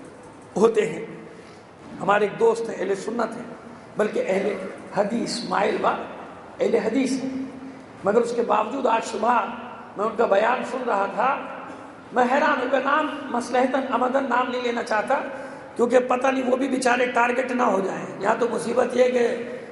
ہوتے ہیں. ہمارے ایک دوست ہیں، اہل سنت ہیں، بلکہ اہل حدیث، مائل با اہل حدیث ہیں، مگر اس کے باوجود آج صبح میں ان کا بیان سن رہا تھا، میں حیران ہوں. کا نام مصلحتاً عمدن نام نہیں لینا چاہتا کیونکہ پتہ نہیں وہ بھی بیچارے ٹارگٹ نہ ہو جائیں. یہاں تو مصیبت یہ کہ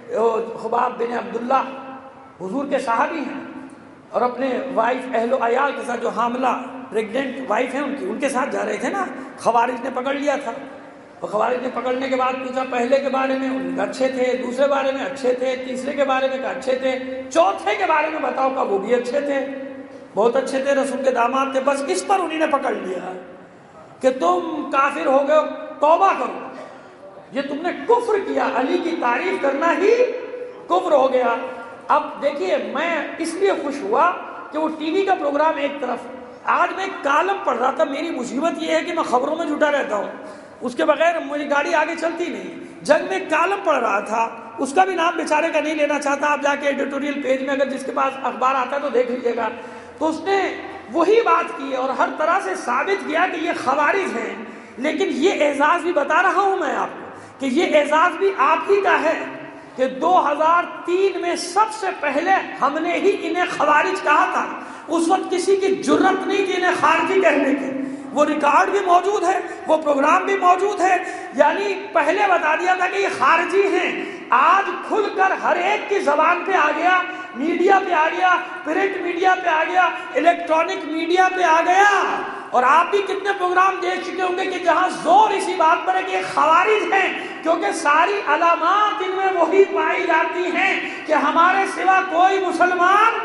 خباب بن عبداللہ حضور کے صحابی ہیں اور اپنے وائف اہل و عیال کے ساتھ، جو حاملہ پریگننٹ وائف ہیں ان کی، ان کے ساتھ جا رہے تھے نا. خوارج نے پکڑ لیا تھا، اور خوارج نے پکڑنے کے بعد پوچھا پہلے کے بارے میں اچھے تھے، دوسرے بارے میں اچھے تھے، تیسرے کے بارے میں اچھے تھے، چوتھے کے بارے میں بتاؤ کا وہ بھی اچھے تھے، بہت اچھے تھے، رسول کے داماد تھے. بس اس پر انہوں نے پکڑ لیا کہ تم کافر ہو گئے، توبہ کرو، یہ تم نے کفر کیا، علی کی تعریف کرنا ہی کفر ہو گیا. اب دیکھیے میں اس لیے خوش ہوا کہ وہ ٹی وی کا پروگرام ایک طرف، آج میں ایک کالم پڑھ رہا تھا. میری مصیبت یہ ہے کہ میں خبروں میں جھوٹا رہتا ہوں، اس کے بغیر میری گاڑی آگے چلتی نہیں. جنگ میں ایک کالم پڑھ رہا تھا، اس کا بھی نام بیچارے کا نہیں لینا چاہتا، آپ جا کے ایڈیٹوریل پیج میں اگر جس کے پاس اخبار آتا ہے تو دیکھ لیجیے گا. تو اس نے وہی بات کی اور ہر طرح سے ثابت کیا کہ یہ خوارج ہیں. لیکن یہ اعزاز بھی بتا رہا ہوں میں آپ کو کہ یہ اعزاز بھی آپ ہی کا ہے کہ دو ہزار تین میں سب سے پہلے ہم نے ہی انہیں خوارج کہا تھا. اس وقت کسی کی جرت نہیں تھی انہیں خارجی کہنے کی. وہ ریکارڈ بھی موجود ہے، وہ پروگرام بھی موجود ہے. یعنی پہلے بتا دیا تھا کہ یہ خارجی ہیں. آج کھل کر ہر ایک کی زبان پہ آ گیا، میڈیا پہ آ گیا، پرنٹ میڈیا پہ آ گیا، الیکٹرانک میڈیا پہ آ گیا. اور آپ بھی کتنے پروگرام دیکھ چکے ہوں گے کہ جہاں زور اسی بات پر ہے کہ یہ خوارج ہیں، کیونکہ ساری علامات ان میں وہی پائی جاتی ہیں کہ ہمارے سوا کوئی مسلمان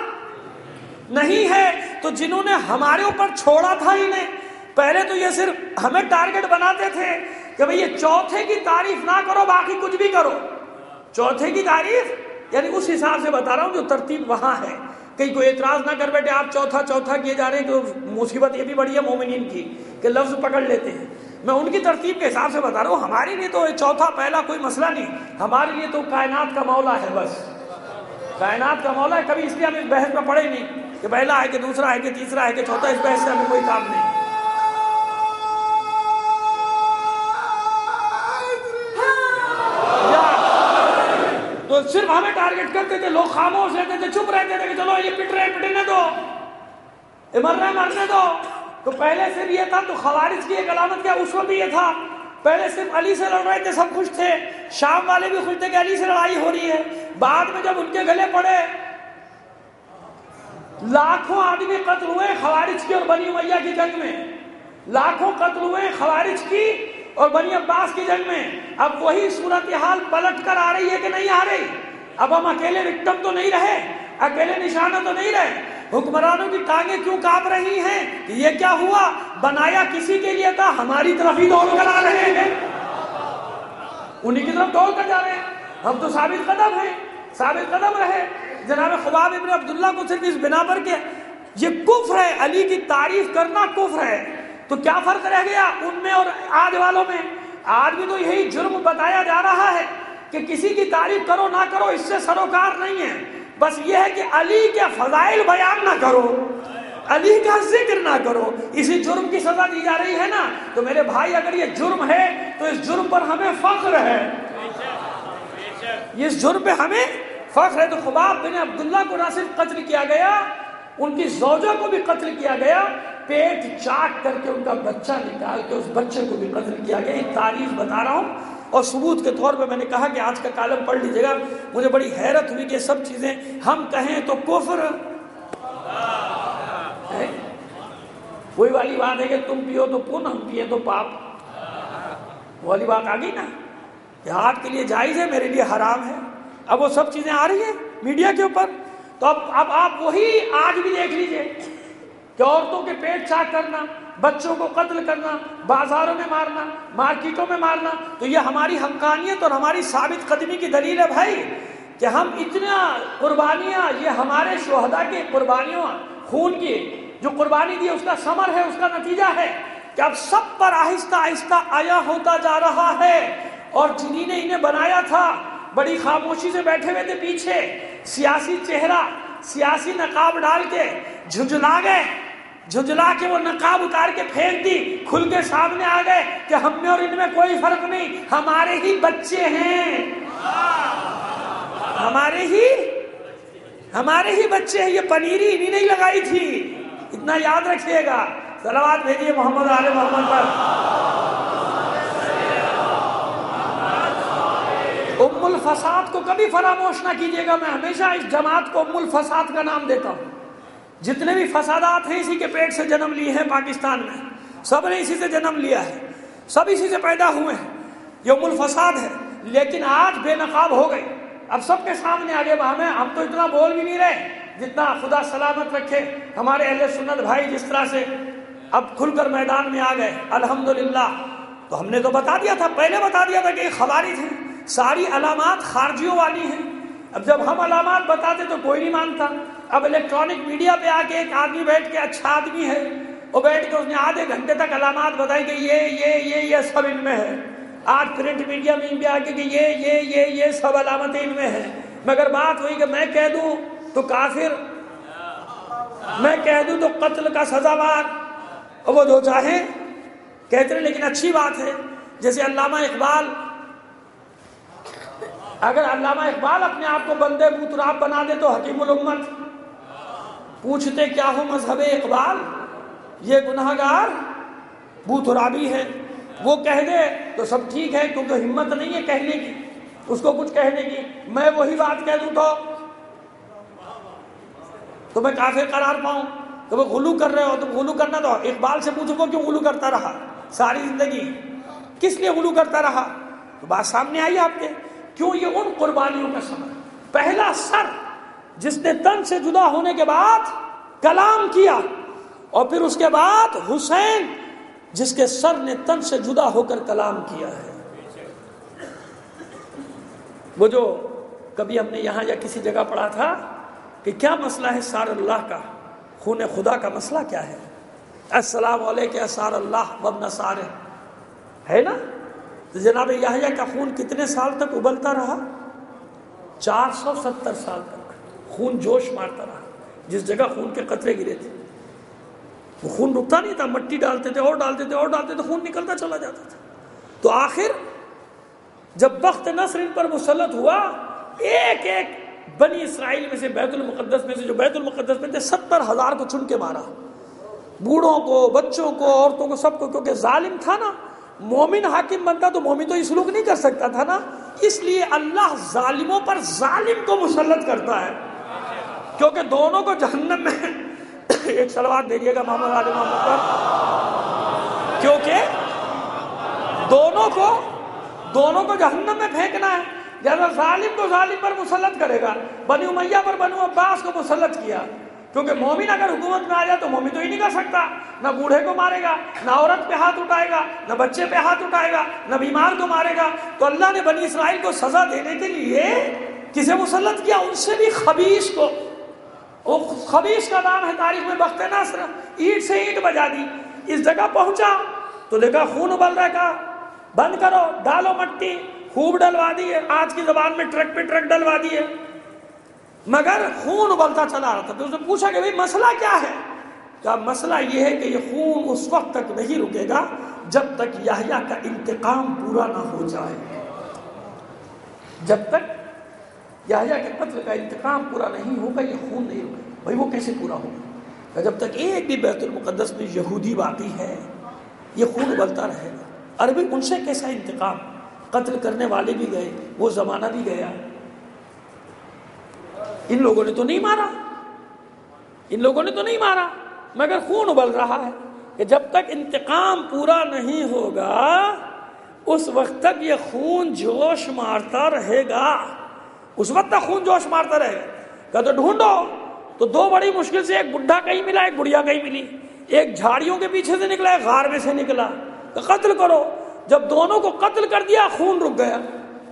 نہیں ہے. تو جنہوں نے ہمارے اوپر چھوڑا تھا انہیں، پہلے تو یہ صرف ہمیں ٹارگٹ بناتے تھے کہ بھئی یہ چوتھے کی تعریف نہ کرو، باقی کچھ بھی کرو. چوتھے کی تعریف یعنی اس حساب سے بتا رہا ہوں جو ترتیب وہاں ہے. کہیں کوئی اعتراض نہ کر بیٹھے آپ چوتھا چوتھا کیے جا رہے ہیں، کہ مصیبت یہ بھی بڑی ہے مومنین کی کہ لفظ پکڑ لیتے ہیں. میں ان کی ترتیب کے حساب سے بتا رہا ہوں. ہمارے لیے تو چوتھا پہلا کوئی مسئلہ نہیں، ہمارے لیے تو کائنات کا مولا ہے، بس کائنات کا مولا ہے. کبھی اس لیے ہم اس بحث میں پڑے نہیں کہ پہلا ہے کہ دوسرا ہے کہ تیسرا ہے کہ چوتھا. اس بحث سے ہمیں کوئی کام نہیں. تو صرف ہمیں ٹارگٹ کرتے تھے، لوگ خاموش رہتے تھے، چپ رہتے تھے کہ چلو یہ پٹ رہے پٹنے دو، یہ مر رہے مرنے دو۔ تو پہلے سے بھی یہ تھا، تو خوارج کی ایک علامت کیا، اس وقت بھی یہ تھا، پہلے صرف علی سے لڑ رہے تھے، سب خوش تھے، شام والے بھی خوش تھے کہ علی سے لڑائی ہو رہی ہے۔ بعد میں جب ان کے گلے پڑے، لاکھوں آدمی قتل ہوئے خوارج کی اور بنی امیہ کی جنگ میں، لاکھوں قتل ہوئے خوارج کی اور بنی عباس کی جنگ میں۔ اب وہی صورتحال پلٹ کر آ رہی ہے کہ نہیں آ رہی؟ اب ہم اکیلے وکٹم تو نہیں رہے، اکیلے نشانہ تو نہیں رہے۔ حکمرانوں کی ٹانگیں کیوں کانپ رہی ہیں کہ یہ کیا ہوا؟ بنایا کسی کے لیے تھا، ہماری طرف ہی دوڑ کر آ رہے ہیں، انہی کی طرف دوڑ کر جا رہے ہیں۔ ہم تو ثابت قدم ہیں، ثابت قدم رہے۔ جناب خباب ابن عبداللہ کو صرف اس بنا پر کہ یہ کفر ہے، علی کی تعریف کرنا کفر ہے، تو کیا فرق رہ گیا ان میں اور آج والوں میں؟ آج بھی تو یہی جرم بتایا جا رہا ہے کہ کسی کی تعریف کرو نہ کرو اس سے سروکار نہیں ہے، بس یہ ہے کہ علی کے فضائل بیان نہ کرو، علی کا ذکر نہ کرو، اسی جرم کی سزا دی جا رہی ہے نا۔ تو میرے بھائی اگر یہ جرم ہے تو اس جرم پر ہمیں فخر ہے، اس جرم پہ ہمیں فخر ہے۔ تو خباب بن عبداللہ کو نہ صرف قتل کیا گیا، ان کی زوجہ کو بھی قتل کیا گیا، پیٹ چاٹ کر کے ان کا بچہ نکال کے اس بچے کو بھی قتل کیا گیا۔ ایک تاریخ بتا رہا ہوں، اور ثبوت کے طور پہ میں نے کہا کہ آج کا کالم پڑھ لیجیے گا۔ مجھے بڑی حیرت ہوئی کہ سب چیزیں ہم کہیں تو کفر ہے، وہی والی بات ہے کہ تم پیو تو پن، ہم پیے تو پاپ، وہ والی بات آ گئی نا کہ آپ کے لیے جائز ہے، میرے لیے حرام ہے۔ اب وہ سب چیزیں آ رہی ہیں میڈیا کے اوپر، تو اب اب آپ وہی آج بھی دیکھ لیجئے کہ عورتوں کے پیٹ چاک کرنا، بچوں کو قتل کرنا، بازاروں میں مارنا، مارکیٹوں میں مارنا، تو یہ ہماری حقانیت اور ہماری ثابت قدمی کی دلیل ہے بھائی کہ ہم اتنا قربانیاں، یہ ہمارے شہداء کی قربانیوں، خون کی جو قربانی دی اس کا ثمر ہے، اس کا نتیجہ ہے کہ اب سب پر آہستہ آہستہ آیا ہوتا جا رہا ہے۔ اور جنہوں نے انہیں بنایا تھا بڑی خاموشی سے بیٹھے ہوئے تھے پیچھے، سیاسی چہرہ، سیاسی نقاب ڈال کے جھنجھلا گئے، جھنجھلا کے وہ نقاب اتار کے پھینک دی، کھل کے سامنے آ گئے کہ ہم میں اور ان میں کوئی فرق نہیں، ہمارے ہی بچے ہیں، ہمارے ہی ہمارے ہی بچے ہیں، یہ پنیری انہی نہیں لگائی تھی، اتنا یاد رکھیے گا۔ صلوات بھیجیے محمد آل محمد پر۔ ام الفساد کو کبھی فراموش نہ کیجیے گا، میں ہمیشہ اس جماعت کو ام الفساد کا نام دیتا ہوں۔ جتنے بھی فسادات ہیں اسی کے پیٹ سے جنم لیے ہیں، پاکستان میں سب نے اسی سے جنم لیا ہے، سب اسی سے پیدا ہوئے ہیں، یہ ام الفساد ہے۔ لیکن آج بے نقاب ہو گئے، اب سب کے سامنے آگے ہمیں، ہم تو اتنا بول بھی نہیں رہے جتنا خدا سلامت رکھے ہمارے اہل سنت بھائی جس طرح سے اب کھل کر میدان میں آ گئے الحمدللہ۔ تو ہم نے تو بتا دیا تھا، پہلے بتا دیا تھا کہ یہ خوارج ہیں، ساری علامات خارجیوں والی ہیں۔ اب جب ہم علامات بتاتے تو کوئی نہیں مانتا، اب الیکٹرانک میڈیا پہ آ کے ایک آدمی بیٹھ کے، اچھا آدمی ہے وہ، بیٹھ کے اس نے آدھے گھنٹے تک علامات بتائی کہ یہ یہ یہ یہ سب ان میں ہے۔ آج پرنٹ میڈیا میں ان پہ آ کے کہ یہ یہ یہ یہ سب علامتیں ان میں ہیں، مگر بات ہوئی کہ میں کہہ دوں تو کافر، میں کہہ دوں تو قتل کا سزاوار، اور وہ جو چاہیں کہتے ہیں۔ لیکن اچھی بات ہے، جیسے علامہ اقبال، اگر علامہ اقبال اپنے آپ کو بندے بوتراب بنا دے تو حکیم الامت پوچھتے کیا ہو مذہب اقبال، یہ گناہگار بوترابی ہے، وہ کہہ دے تو سب ٹھیک ہے کیونکہ ہمت نہیں ہے کہنے کی، اس کو کچھ کہنے کی۔ میں وہی بات کہہ دوں تو تو میں کافر قرار پاؤں، تو وہ غلو کر رہے ہو، تو غلو کرنا تو اقبال سے پوچھو کیوں غلو کرتا رہا ساری زندگی، کس لیے غلو کرتا رہا؟ تو بات سامنے آئی آپ کے، کیوں؟ یہ ان قربانیوں کا ثمر۔ پہلا سر جس نے تن سے جدا ہونے کے بعد کلام کیا، اور پھر اس کے بعد حسین جس کے سر نے تن سے جدا ہو کر کلام کیا ہے۔ وہ جو کبھی ہم نے یہاں یا کسی جگہ پڑھا تھا کہ کیا مسئلہ ہے سار اللہ کا، خون خدا کا مسئلہ کیا ہے؟ السلام علیکم سار اللہ وابن سارہ، ہے نا؟ تو جناب یحییٰ کا خون کتنے سال تک ابلتا رہا؟ چار سو ستر سال تک خون جوش مارتا رہا، جس جگہ خون کے قطرے گرے تھے وہ خون رکتا نہیں تھا، مٹی ڈالتے تھے اور ڈالتے تھے اور ڈالتے تھے، خون نکلتا چلا جاتا تھا۔ تو آخر جب بخت نصر ان پر مسلط ہوا ایک ایک بنی اسرائیل میں سے بیت المقدس میں سے جو بیت المقدس میں تھے ستر ہزار کو چن کے مارا، بوڑھوں کو، بچوں کو، عورتوں کو، سب کو، کیونکہ ظالم تھا نا۔ مومن حاکم بنتا تو مومن تو یہ سلوک نہیں کر سکتا تھا نا، اس لیے اللہ ظالموں پر ظالم کو مسلط کرتا ہے، کیونکہ دونوں کو جہنم میں ایک صلوات دے دیے گا محمد علی محمد پر، کیونکہ دونوں کو دونوں کو جہنم میں پھینکنا ہے۔ جیسا ظالم کو ظالم پر مسلط کرے گا، بنی امیہ پر بنو عباس کو مسلط کیا، کیونکہ مومن اگر حکومت میں آ جائے تو مومن تو ہی نہیں کر سکتا، نہ بوڑھے کو مارے گا، نہ عورت پہ ہاتھ اٹھائے گا، نہ بچے پہ ہاتھ اٹھائے گا، نہ بیمار کو مارے گا۔ تو اللہ نے بنی اسرائیل کو سزا دینے کے لیے کسے مسلط کیا؟ ان سے بھی خبیث کو۔ وہ خبیث کا نام ہے تاریخ میں بخت نصر، اینٹ سے اینٹ بجا دی۔ اس جگہ پہنچا تو دیکھا خون ابل رہا، کہا بند کرو، ڈالو مٹی، خوب ڈلوا دیے، آج کی زبان میں ٹرک پہ ٹرک ڈلوا دیے، مگر خون ابلتا چلا رہا تھا۔ تو اس نے پوچھا کہ بھئی مسئلہ کیا ہے؟ کہا مسئلہ یہ ہے کہ یہ خون اس وقت تک نہیں رکے گا جب تک یحییٰ کا انتقام پورا نہ ہو جائے، جب تک یحییٰ کے قتل کا انتقام پورا نہیں ہوگا یہ خون نہیں رکے گا۔ بھائی وہ کیسے پورا ہوگا؟ جب تک ایک بھی بیت المقدس میں یہودی باقی ہے یہ خون ابلتا رہے گا۔ عربی ان سے کیسا انتقام؟ قتل کرنے والے بھی گئے، وہ زمانہ بھی گیا، ان لوگوں نے تو نہیں مارا، ان لوگوں نے تو نہیں مارا، مگر خون ابل رہا ہے کہ جب تک انتقام پورا نہیں ہوگا اس وقت تک یہ خون جوش مارتا رہے گا، اس وقت تک خون جوش مارتا رہے گا۔ کہ تو ڈھونڈو، تو دو بڑی مشکل سے، ایک بڈھا کہیں ملا، ایک بڑھیا کہیں ملی، ایک جھاڑیوں کے پیچھے سے نکلا، ایک غار میں سے نکلا، تو قتل کرو۔ جب دونوں کو قتل کر دیا خون رک گیا۔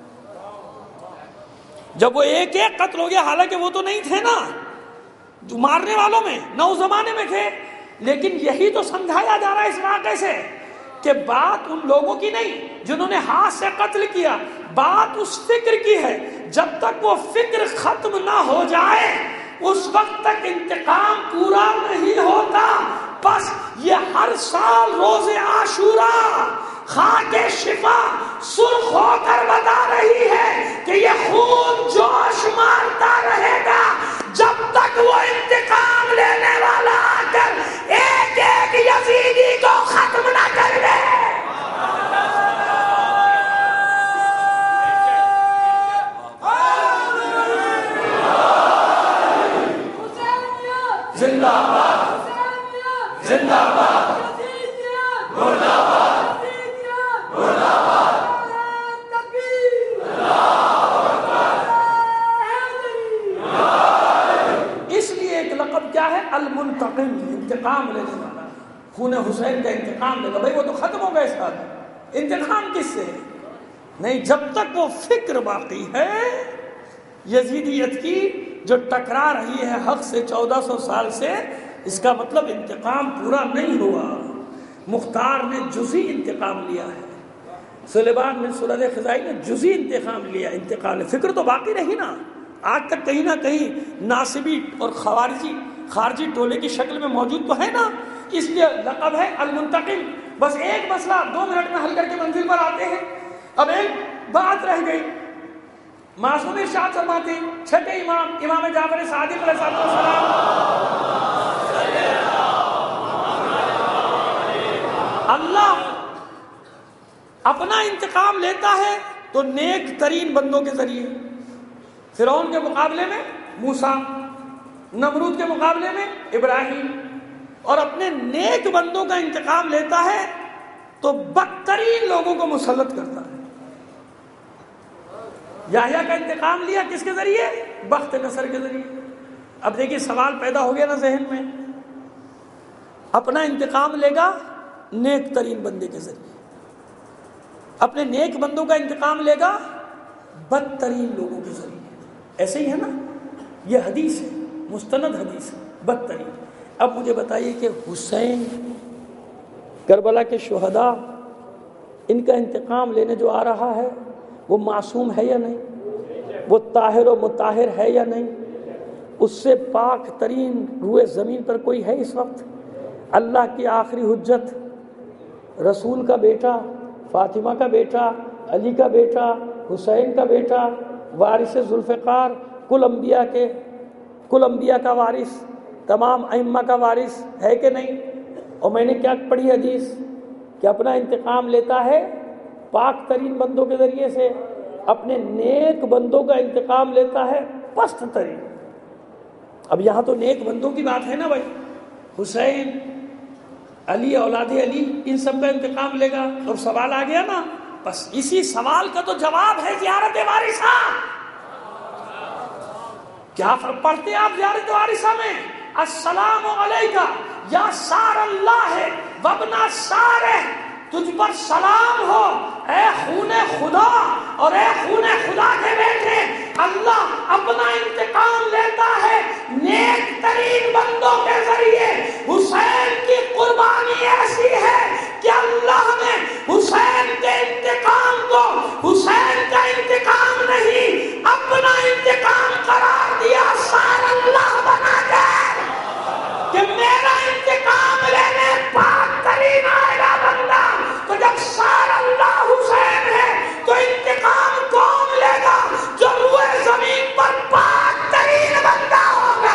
جب وہ ایک ایک قتل ہو گیا، حالانکہ وہ تو نہیں تھے نا جو مارنے والوں میں، نہ اس زمانے میں تھے، لیکن یہی تو سمجھایا جا رہا ہے اس واقعے سے کہ بات ان لوگوں کی نہیں جنہوں نے ہاتھ سے قتل کیا، بات اس فکر کی ہے۔ جب تک وہ فکر ختم نہ ہو جائے اس وقت تک انتقام پورا نہیں ہوتا۔ بس یہ ہر سال روز عاشوراء خاک شفا سرخ ہو کر بتا رہی ہے کہ یہ خون جوش مارتا رہے گا جب تک وہ انتقام لینے والا آ کر ایک ایک یزیدی کو ختم نہ کر دے۔ زندہ باد، زندہ باد، مرد آباد، مرد آباد۔ اس لیے ایک لقب کیا ہے؟ المنتقم، انتقام لینے والا۔ خون حسین کا انتقام لے گا، بھائی وہ تو ختم ہو گئے اس بات، انتقام کس سے؟ نہیں، جب تک وہ فکر باقی ہے یزیدیت کی جو ٹکرا رہی ہے حق سے چودہ سو سال سے، اس کا مطلب انتقام پورا نہیں ہوا۔ مختار نے جزئی انتقام لیا ہے، سلیمان بن سلد خزائی نے جزئی انتقام لیا، انتقال فکر تو باقی رہی نا۔ آج تک کہیں نہ کہیں ناصبی اور خوارجی خارجی ٹولے کی شکل میں موجود تو ہے نا، اس لیے لقب ہے المنتقم۔ بس ایک مسئلہ دو منٹ میں حل کر کے منزل پر آتے ہیں۔ اب ایک بات رہ گئی، معصوم ارشاد فرماتے ہیں چھٹے امام امام جعفر صادق علیہ السلام، اللہ اپنا انتقام لیتا ہے تو نیک ترین بندوں کے ذریعے، فرعون کے مقابلے میں موسیٰ، نمرود کے مقابلے میں ابراہیم، اور اپنے نیک بندوں کا انتقام لیتا ہے تو بدترین لوگوں کو مسلط کرتا ہے۔ یحییٰ کا انتقام لیا کس کے ذریعے؟ بخت نصر کے ذریعے۔ اب دیکھیے سوال پیدا ہو گیا نا ذہن میں، اپنا انتقام لے گا نیک ترین بندے کے ذریعے، اپنے نیک بندوں کا انتقام لے گا بدترین لوگوں کے ذریعے۔ ایسے ہی ہے نا، یہ حدیث ہے، مستند حدیث ہے، بدترین۔ اب مجھے بتائیے کہ حسین، کربلا کے شہداء، ان کا انتقام لینے جو آ رہا ہے وہ معصوم ہے یا نہیں؟ وہ طاہر و مطہر ہے یا نہیں؟ اس سے پاک ترین روئے زمین پر کوئی ہے اس وقت؟ اللہ کی آخری حجت، رسول کا بیٹا، فاطمہ کا بیٹا، علی کا بیٹا، حسین کا بیٹا، وارث ذوالفقار، کل انبیاء کے کل انبیاء کا وارث، تمام ائمہ کا وارث ہے کہ نہیں؟ اور میں نے کیا پڑھی حدیث کہ اپنا انتقام لیتا ہے پاک ترین بندوں کے ذریعے سے، اپنے نیک بندوں کا انتقام لیتا ہے پست ترین۔ اب یہاں تو نیک بندوں کی بات ہے نا بھائی، حسین، علی، اولاد علی، ان سب کا انتقام لے گا۔ اور سوال آ گیا نا، بس اسی سوال کا تو جواب ہے زیارت وارثہ۔ کیا پڑھتے آپ زیارت وارثہ میں؟ السلام علیکہ یا سار اللہ وابن سارہ، تجھ پر سلام ہو اے خون خدا اور اے خون خدا کے بیٹے۔ اللہ اپنا انتقام لیتا ہے نیک ترین بندوں کے ذریعے۔ حسین کی قربانی ایسی ہے کہ اللہ نے حسین کے انتقام کو حسین کا انتقام نہیں اپنا انتقام قرار دیا، سار اللہ بنا کر کہ میرا انتقام لینے پاک ترین آئے گا بندہ۔ تو جب سار اللہ حسین ہے تو انتقام کون لے گا؟ جو روئے زمین پر پاک ترین بندہ ہوگا۔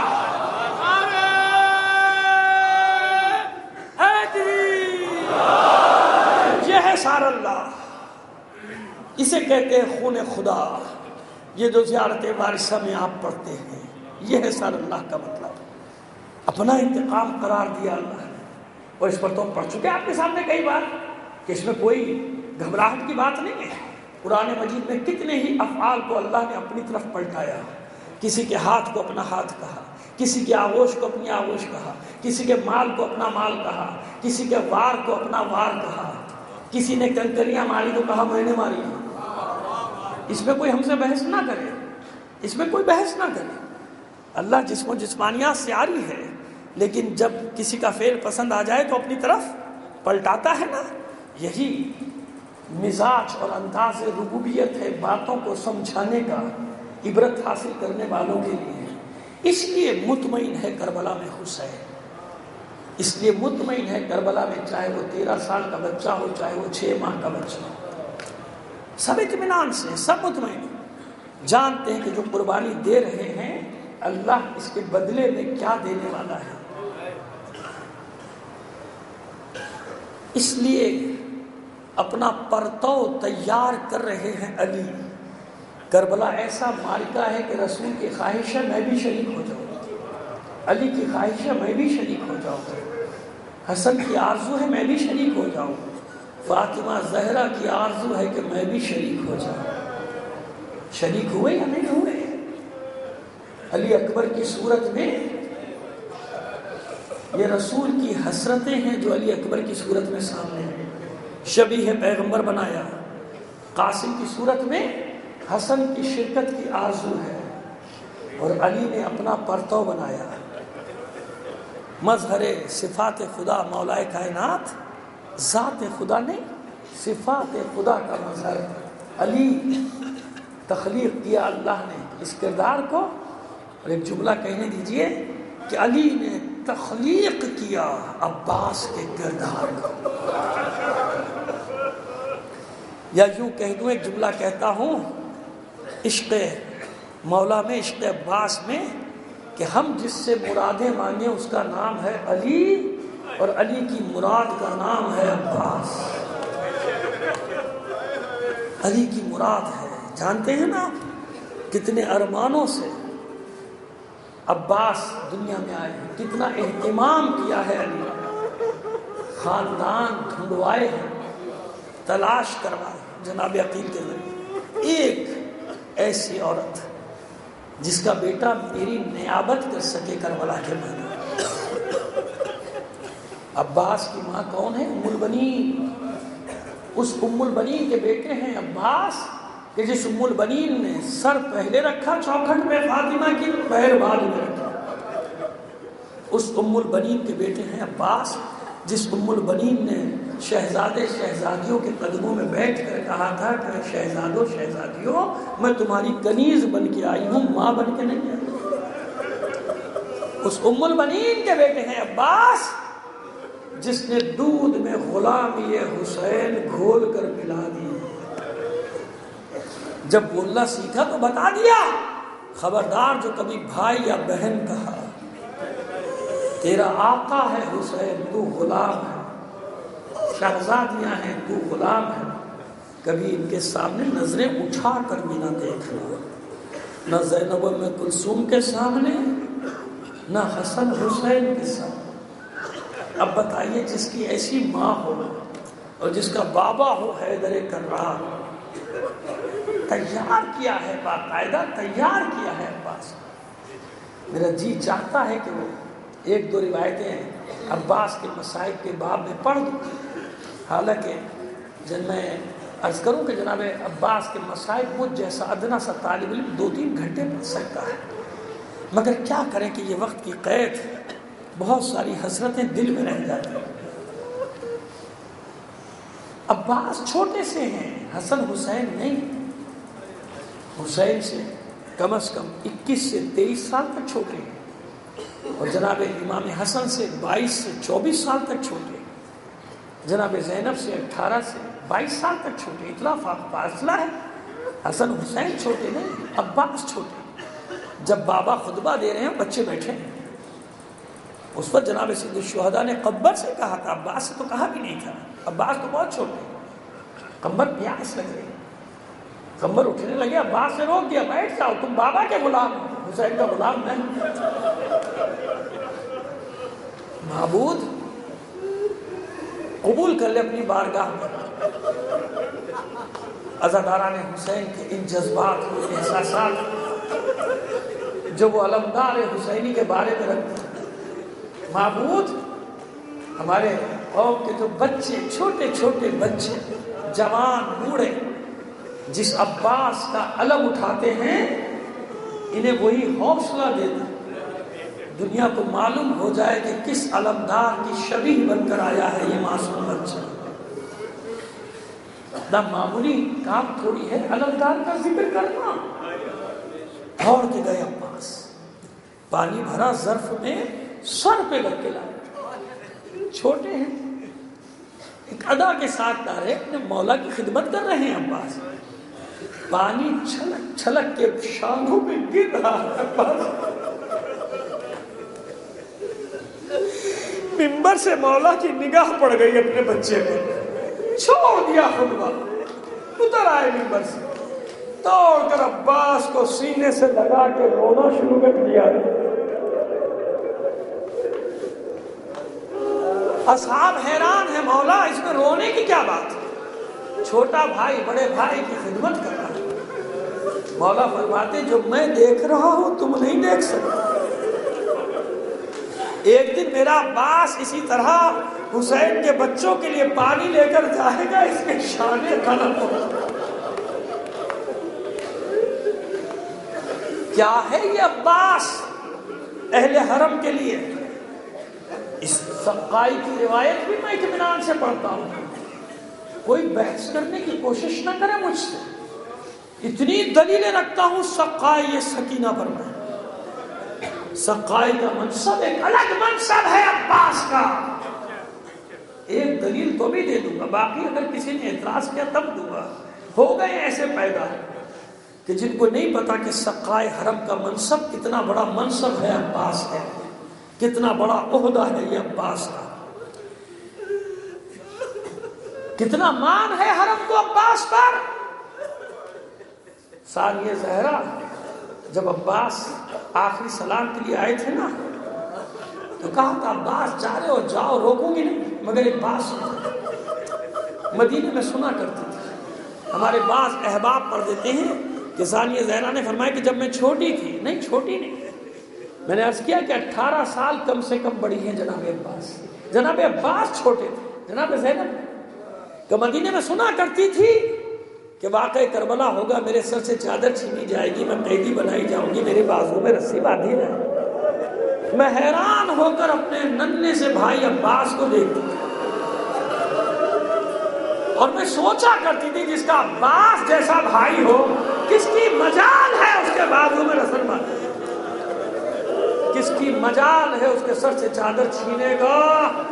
یہ ہے سار اللہ، اسے کہتے ہیں خون خدا۔ یہ جو زیارت وارثہ میں آپ پڑھتے ہیں، یہ ہے سار اللہ کا مطلب، اپنا انتقام قرار دیا اللہ نے۔ اور اس پر تو ہم پڑھ چکے آپ کے سامنے کئی بار کہ اس میں کوئی گھبراہٹ کی بات نہیں ہے۔ قرآن مجید میں کتنے ہی افعال کو اللہ نے اپنی طرف پلٹایا، کسی کے ہاتھ کو اپنا ہاتھ کہا، کسی کے آغوش کو اپنی آغوش کہا، کسی کے مال کو اپنا مال کہا، کسی کے وار کو اپنا وار کہا، کسی نے کنکریاں ماری تو کہا میں نے ماری۔ اس میں کوئی ہم سے بحث نہ کرے، اس میں کوئی بحث نہ کرے۔ اللہ جسم و جسمانیات سے عاری ہے، لیکن جب کسی کا فعل پسند آ جائے تو اپنی طرف پلٹاتا ہے نا۔ یہی مزاج اور انداز ربوبیت ہے باتوں کو سمجھانے کا، عبرت حاصل کرنے والوں کے لیے۔ اس لیے مطمئن ہے کربلا میں حسین، اس لیے مطمئن ہے کربلا میں، چاہے وہ تیرہ سال کا بچہ ہو چاہے وہ چھ ماہ کا بچہ ہو، سب اطمینان سے، سب مطمئن جانتے ہیں کہ جو قربانی دے رہے ہیں اللہ اس کے بدلے میں کیا دینے والا ہے۔ اس لیے اپنا پرتو تیار کر رہے ہیں علی۔ کربلا ایسا معرکہ ہے کہ رسول کی خواہش ہے میں بھی شریک ہو جاؤں، علی کی خواہش ہے میں بھی شریک ہو جاؤں، حسن کی آرزو ہے میں بھی شریک ہو جاؤں، فاطمہ زہرا کی آرزو ہے کہ میں بھی شریک ہو جاؤں۔ شریک ہوئے یا نہیں ہوئے؟ علی اکبر کی صورت میں یہ رسول کی حسرتیں ہیں جو علی اکبر کی صورت میں سامنے ہیں۔ شبیہ پیغمبر بنایا، قاسم کی صورت میں حسن کی شرکت کی آرزو ہے، اور علی نے اپنا پرتو بنایا۔ مظہر صفات خدا مولائے کائنات، ذات خدا نے صفات خدا کا مظہر علی تخلیق کیا اللہ نے اس کردار کو۔ اور ایک جملہ کہنے دیجئے کہ علی نے تخلیق کیا عباس کے کردار کو، یا یوں کہہ دوں ایک جملہ کہتا ہوں عشق مولا میں، عشق عباس میں، کہ ہم جس سے مرادیں مانگیں اس کا نام ہے علی، اور علی کی مراد کا نام ہے عباس۔ علی کی مراد ہے، جانتے ہیں نا کتنے ارمانوں سے عباس دنیا میں آئے ہیں، کتنا اہتمام کیا ہے علی، خاندان ڈھونڈوائے ہیں، تلاش کروائے جناب عقیل کے ذریعے۔ ایک ایسی عورت جس کا بیٹا میری نیابت کر سکے کربلا کے میدان۔ عباس کی ماں کون ہے؟ ام البنین۔ اس ام البنین کے بیٹے ہیں عباس، کہ جس ام البنین نے سر پہلے رکھا چوکھٹ پہ فاطمہ کی، پیر بعد میں رکھا۔ اس ام البنین کے بیٹے ہیں عباس، جس ام البنین نے شہزادے شہزادیوں کے قدموں میں بیٹھ کر کہا تھا کہ شہزادوں شہزادیوں میں تمہاری کنیز بن کے آئی ہوں، ماں بن کے نہیں آئی۔ اس ام البنین کے بیٹے ہیں عباس، جس نے دودھ میں غلامی حسین گھول کر پلا دی، جب بولنا سیکھا تو بتا دیا، خبردار جو کبھی بھائی یا بہن کہا تیرا آقا ہے حسین تو غلام ہے، شہزادیاں ہیں تو غلام ہے، کبھی ان کے سامنے نظریں اٹھا کر بھی نہ دیکھنا، نہ زینب ام کلثوم کے سامنے نہ حسن حسین کے سامنے۔ اب بتائیے جس کی ایسی ماں ہو اور جس کا بابا ہو حیدر کرار، تیار کیا ہے، باقاعدہ تیار کیا ہے عباس۔ میرا جی چاہتا ہے کہ وہ ایک دو روایتیں عباس کے مصائب کے باب میں پڑھ دوں، حالانکہ جب میں عرض کروں کہ جناب عباس کے مصائب مجھ جیسا ادنا سا طالب علم دو تین گھنٹے پڑھ سکتا ہے، مگر کیا کریں کہ یہ وقت کی قید، بہت ساری حسرتیں دل میں رہ جاتی ہیں۔ عباس چھوٹے سے ہیں، حسن حسین نہیں، حسین سے کم از کم اکیس سے تیئیس سال تک چھوٹے ہیں، اور جناب امام حسن سے بائیس سے چوبیس سال تک چھوٹے ہیں، جناب زینب سے اٹھارہ سے بائیس سال تک چھوٹے، اتنا فاصلہ ہے۔ حسن حسین چھوٹے نہیں، عباس چھوٹے۔ جب بابا خطبہ دے رہے ہیں بچے بیٹھے ہیں، اس پر جناب سید الشہداء نے قبر سے کہا تھا، عباس سے تو کہا بھی نہیں تھا، عباس تو بہت چھوٹے، قبر پیاس لگ رہی، قبر اٹھنے لگے، عباس نے روک دیا، بیٹھ جاؤ، تم بابا کے غلام ہو، حسین کا غلام نہیں۔ معبود قبول کر لے اپنی بارگاہ میں۔ عزاداران حسین کے ان جذبات ان احساسات جو وہ علمدار حسینی کے بارے میں رکھتے ہیں، معبود ہمارے قوم کے جو بچے، چھوٹے چھوٹے بچے، جوان بوڑھے، جس عباس کا علم اٹھاتے ہیں، انہیں وہی حوصلہ دے دیں، دنیا کو معلوم ہو جائے کہ کس علمدار کی شبیہ بن کر آیا ہے یہ معصوم بچہ۔ نہ معمولی کام تھوڑی ہے علمدار کا ذکر کرنا۔ دوڑ کے گئے عباس، پانی بھرا ظرف میں، سر پہ لگ کے لائے، چھوٹے ہیں، ایک ادا کے ساتھ ڈالے، اپنے مولا کی خدمت کر رہے ہیں عباس، پانی چھلک چھلک کے شانوں پہ گر رہا ہے عباس۔ منبر سے مولا کی نگاہ پڑ گئی اپنے بچے پہ، چھوڑ دیا خطبہ، اتر آئے منبر سے، دوڑ کر عباس کو سینے سے لگا کے رونا شروع کر دیا۔ اصحاب حیران ہیں، مولا اس میں رونے کی کیا بات ہے؟ چھوٹا بھائی بڑے بھائی کی خدمت کر رہا ہے۔ مولا فرماتے جو میں دیکھ رہا ہوں تم نہیں دیکھ سکتے۔ ایک دن میرا عباس اسی طرح حسین کے بچوں کے لیے پانی لے کر جائے گا، اس کے شان قلم ہو۔ کیا ہے یہ عباس اہل حرم کے لیے؟ اس سقائی کی روایت بھی میں اطمینان سے پڑھتا ہوں، کوئی بحث کرنے کی کوشش نہ کرے مجھ سے، اتنی دلیلیں رکھتا ہوں سقائی یہ سکینہ پر میں۔ سقائی کا منصب ایک الگ منصب ہے عباس کا، ایک دلیل تو بھی دے دوں گا، باقی اگر کسی نے اعتراض کیا تب دوں گا۔ ہو گئے ایسے پیدا کہ جن کو نہیں پتا کہ سقائے حرم کا منصب کتنا بڑا منصب ہے عباس ہے، کتنا بڑا عہدہ ہے یہ عباس کا، کتنا مان ہے حرم کو عباس پر۔ ثانیہ زہرا جب عباس آخری سلام کے لیے آئے تھے نا، تو کہا تھا عباس جا رہے ہو جاؤ، روکوں گی نہیں، مگر ایک بات سنو، مدینے میں سنا کرتی تھی، ہمارے بعض احباب پڑھ دیتے ہیں کہ ثانیہ زہرا نے فرمایا کہ جب میں چھوٹی تھی، نہیں چھوٹی نہیں، میں نے عرض کیا کہ اٹھارہ سال کم سے کم بڑی ہیں جناب عباس، جناب عباس چھوٹے تھے، جناب زینب کہ مدینے میں سنا کرتی تھی کہ واقعہ کربلا ہوگا، میرے سر سے چادر چھینی جائے گی، میں قیدی بنائی جاؤں گی، میرے بازو میں رسی باندھی جائے۔ میں حیران ہو کر اپنے ننھے سے بھائی عباس کو دیکھتی تھی اور میں سوچا کرتی تھی جس کا عباس جیسا بھائی ہو کس کی مجال ہے اس کے بازو میں رسن باندھے، کس کی مجال ہے اس کے سر سے چادر چھینے گا۔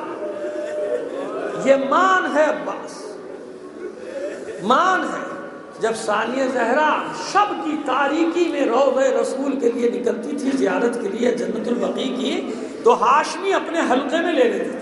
یہ مان ہے عباس، مان ہے۔ جب ثانیہ زہرا شب کی تاریکی میں روضہ رسول کے لیے نکلتی تھی زیارت کے لیے جنت البقیع کی، تو ہاشمی اپنے حلقے میں لے لیتے تھے،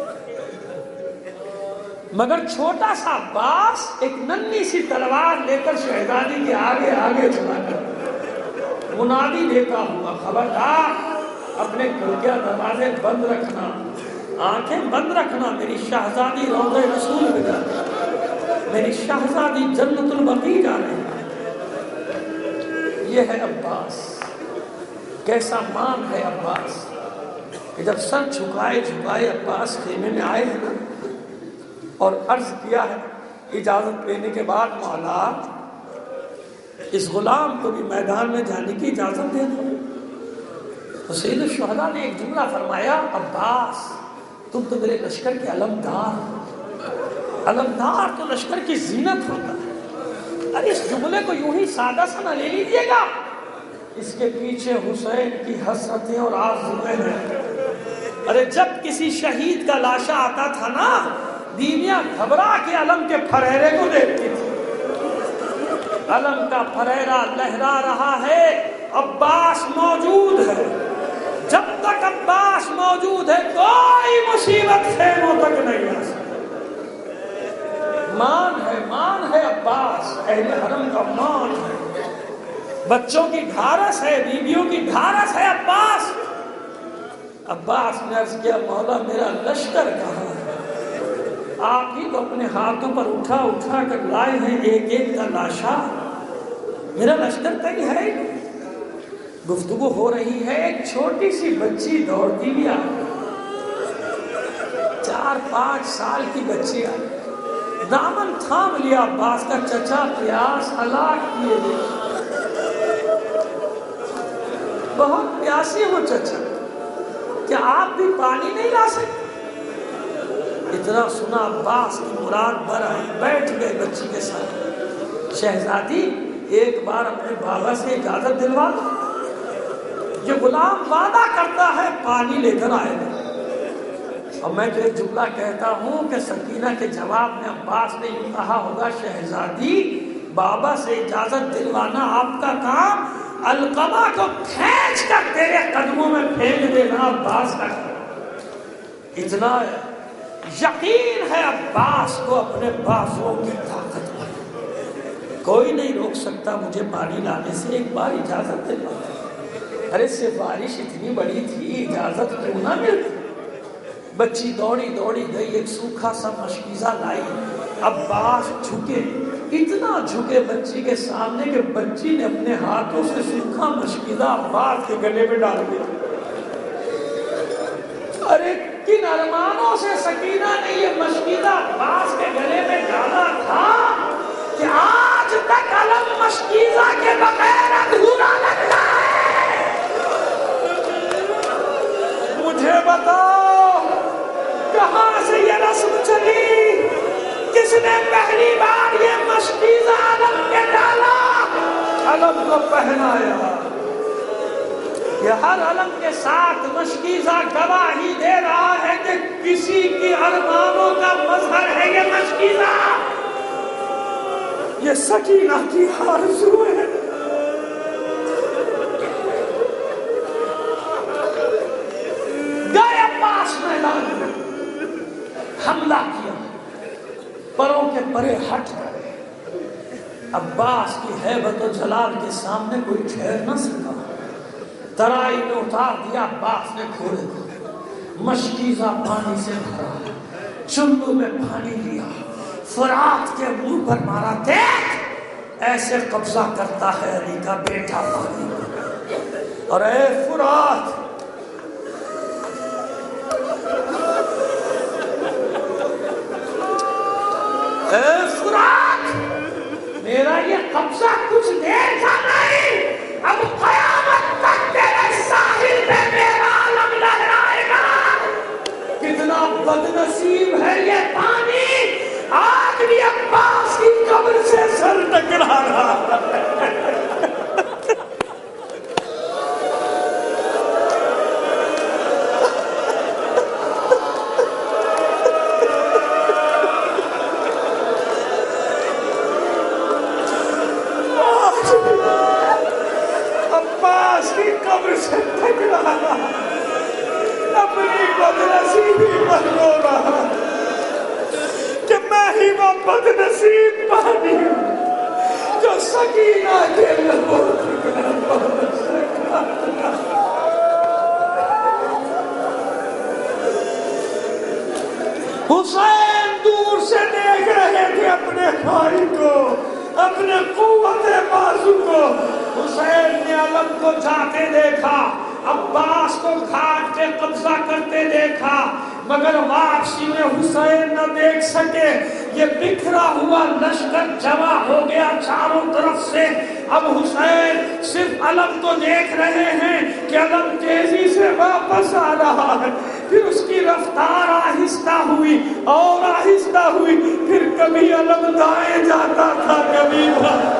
مگر چھوٹا سا عباس ایک ننھی سی تلوار لے کر شہزادی کے آگے آگے چلا کر منادی دیتا ہوا، خبردار اپنے کھڑکیاں دروازے بند رکھنا، آنکھیں بند رکھنا، میری شہزادی روضہ رسول میں جا رہی ہے، میری شہزادی جنت البقیع جا رہی ہے۔ یہ ہے عباس، کیسا مان ہے عباس کہ جب سر جھکائے جھکائے عباس خیمے میں آئے ہیں نا، اور عرض کیا ہے اجازت لینے کے بعد، مولا اس غلام کو بھی میدان میں جانے کی اجازت دے دو۔ تو سید الشہداء نے ایک جملہ فرمایا، عباس تم تو میرے لشکر کے علمدار، علمدار تو لشکر کی زینت ہوتا ہے۔ ارے اس جملے کو یوں ہی سادہ سا نہ لے لیجیے گا، اس کے پیچھے حسین کی حسرتیں اور آرزویں ہیں۔ ارے جب کسی شہید کا لاشا آتا تھا نا، بیویاں گھبرا کے علم کے پھریرے کو دیکھتی تھی، علم کا پھریرا لہرا رہا ہے، عباس موجود ہے، جب تک عباس موجود ہے کوئی مصیبت خیموں تک نہیں آ سکتی۔ مان ہے، مان ہے عباس، اہل حرم کا مان ہے، بچوں کی ڈھارس ہے، بیویوں کی ڈھارس ہے عباس۔ عباس نے عرض کیا، مولا میرا لشکر کہاں ہے؟ آپ ہی تو اپنے ہاتھوں پر اٹھا اٹھا کر لائے ہیں ایک ایک کا لاشا، میرا لشکر کہیں ہے؟ گفتگو ہو رہی ہے، ایک چھوٹی سی بچی دوڑتی بھی آئی، چار پانچ سال کی بچی آئی، دامن تھام لیا عباس کا، چچا پیاس ہلاک کیے گئے، بہت پیاسی ہو چچا، کیا آپ بھی پانی نہیں لا سکتے؟ اتنا سنا عباس کی مراد بر آئی، بیٹھ گئے بچی کے ساتھ، شہزادی ایک بار اپنے بابا سے اجازت دلوا دو، یہ غلام وعدہ کرتا ہے پانی لے کر آئے گا۔ اور میں تو ایک جملہ کہتا ہوں کہ سکینہ کے جواب میں عباس نے یہ کہا ہوگا، شہزادی بابا سے اجازت دلوانا آپ کا کام، القمہ کو کھینچ کر تیرے قدموں میں پھینک دینا عباس کا کام۔ اتنا یقین ہے عباس کو اپنے بازوؤں کی طاقت پر، کوئی نہیں روک سکتا مجھے پانی لانے سے، ایک بار اجازت دے دو۔ ارے سے بارش اتنی بڑی تھی، اجازت کیوں نہ ملتی؟ بچی دوڑی دوڑی گئی، ایک سوکھا سا مشکیزہ لائی، عباس جھکے، اتنا جھکے بچی کے سامنے کہ بچی نے اپنے ہاتھوں سے سوکھا مشکیزہ عباس کے گلے میں ڈال دیا۔ ارے کن ارمانوں سے سکینہ نے یہ مشکیزہ عباس کے گلے میں ڈالا تھا کہ آج تک علم مشکیزہ کے بغیر ادھورا لگتا ہے۔ مجھے بتاؤ کہاں سے یہ رسم چلی، کس نے پہلی بار یہ مشکیزہ علم کے ڈالا، علم کو پہنایا؟ یہ ہر علم کے ساتھ مشکیزہ گواہی دے رہا ہے کہ کسی کی ارمانوں کا مظہر ہے یہ مشکیزہ، یہ سکینہ کی آرزو ہے۔ گئے عباس میدان میں، حملہ کیا، پروں کے پرے ہٹ گئے، عباس کی ہیبت و جلال کے سامنے کوئی ٹھہر نہ سکا، ترائی میں اتار دیا عباس نے گھوڑے کو، مشکیزہ پانی سے بھرا، چلو میں پانی لیا، فرات کے منہ پر مارا، دیکھ ایسے قبضہ کرتا ہے علی کا بیٹا پانی پر۔ اور اے فرات، اے فرات، میرا یہ قبضہ کچھ دیر کا نہیں، اب قیامت تک تیرے ساحل میں میرا علم لہرائے گا۔ کتنا بدنصیب ہے یہ پانی، آج بھی عباس کی قبر سے سر ٹکرا رہا ہے۔ پر رو رہا کہ میں ہی وہ بد نصیب پانی ہوں جو سکینہ کے لبوں تک نہ پہنچ سکا. حسین دور سے دیکھ رہے تھے اپنے بھائی کو, اپنے قوت بازو کو. حسین نے علم کو جاتے دیکھا, عباس کو گھاٹ پہ قبضہ کرتے دیکھا, مگر واپسی میں حسین نہ دیکھ سکے. یہ بکھرا ہوا لشکر جمع ہو گیا چاروں طرف سے. اب حسین صرف علم کو دیکھ رہے ہیں کہ علم تیزی سے واپس آ رہا ہے. پھر اس کی رفتار آہستہ ہوئی اور آہستہ ہوئی, پھر کبھی علم دائیں جاتا تھا کبھی بائیں.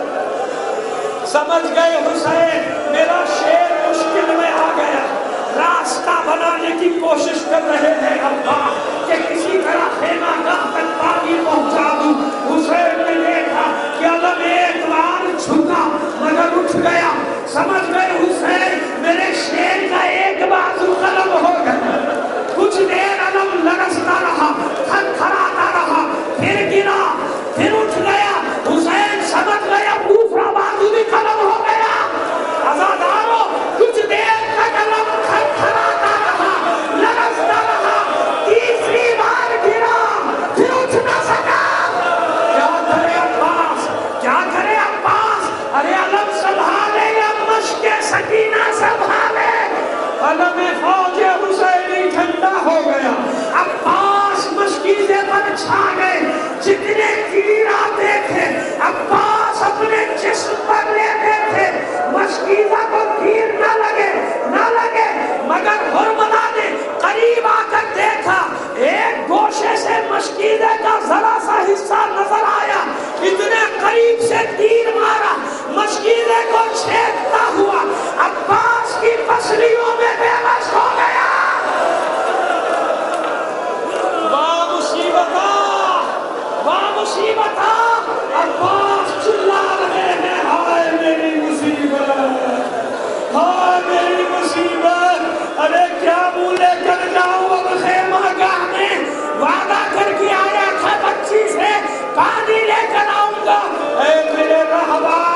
سمجھ گئے حسین میرا شیر مشکل میں آ گیا. راستہ بنانے کی کوشش کر رہے تھے ابا کہ کسی طرح خیمہ گاہ تک پانی پہنچا دوں. حسین نے دیکھا کہ علم ایک بار جھکا مگر اٹھ گیا. سمجھ گئے حسین میرے شیر کا ایک بازو قلم ہو گیا. کچھ دیر علم لرزتا رہا, تھر تھراتا رہا, پھر گرا, پھر اٹھ گیا. حسین سمجھ گیا دوسرا بازو بھی قلم ہو گیا. آزادارو کچھ دیر تک علم تھر تھراتا رہا, لرزتا رہا, تیسری بار گرا, پھر اٹھ نہ سکا. کیا کرے عباس, کیا کرے عباس, ارے علم سنبھالے یا مشق سکینہ سنبھالے. علم فوج حسینی ٹھنڈا ہو گیا. عباس مشکیزے پر چھا گئے. جتنے تیر آتے تھے عباس اپنے جسم پر لیتے تھے. مشکیزہ کو تیر نہ لگے نہ لگے مگر حرمدہ نے قریب آ کر دیکھا, ایک گوشے سے مشکیزے کا ذرا سا حصہ نظر آیا. اتنے قریب سے تیر مارا, مشکیزے کو چھیدتا ہوا عباس کی پسلیوں میں بے بس ہو گیا. واہ مصیبتہ, واہ مصیبتہ. عباس چلا رہے ہیں ہائے میری مصیبت, ہائے میری مصیبت. ارے کیا منہ لے کر جاؤں اب خیمہ گاہ میں, وعدہ کر کے آیا تھا بچی سے پانی لے کر آؤں گا. اے میرے رہبر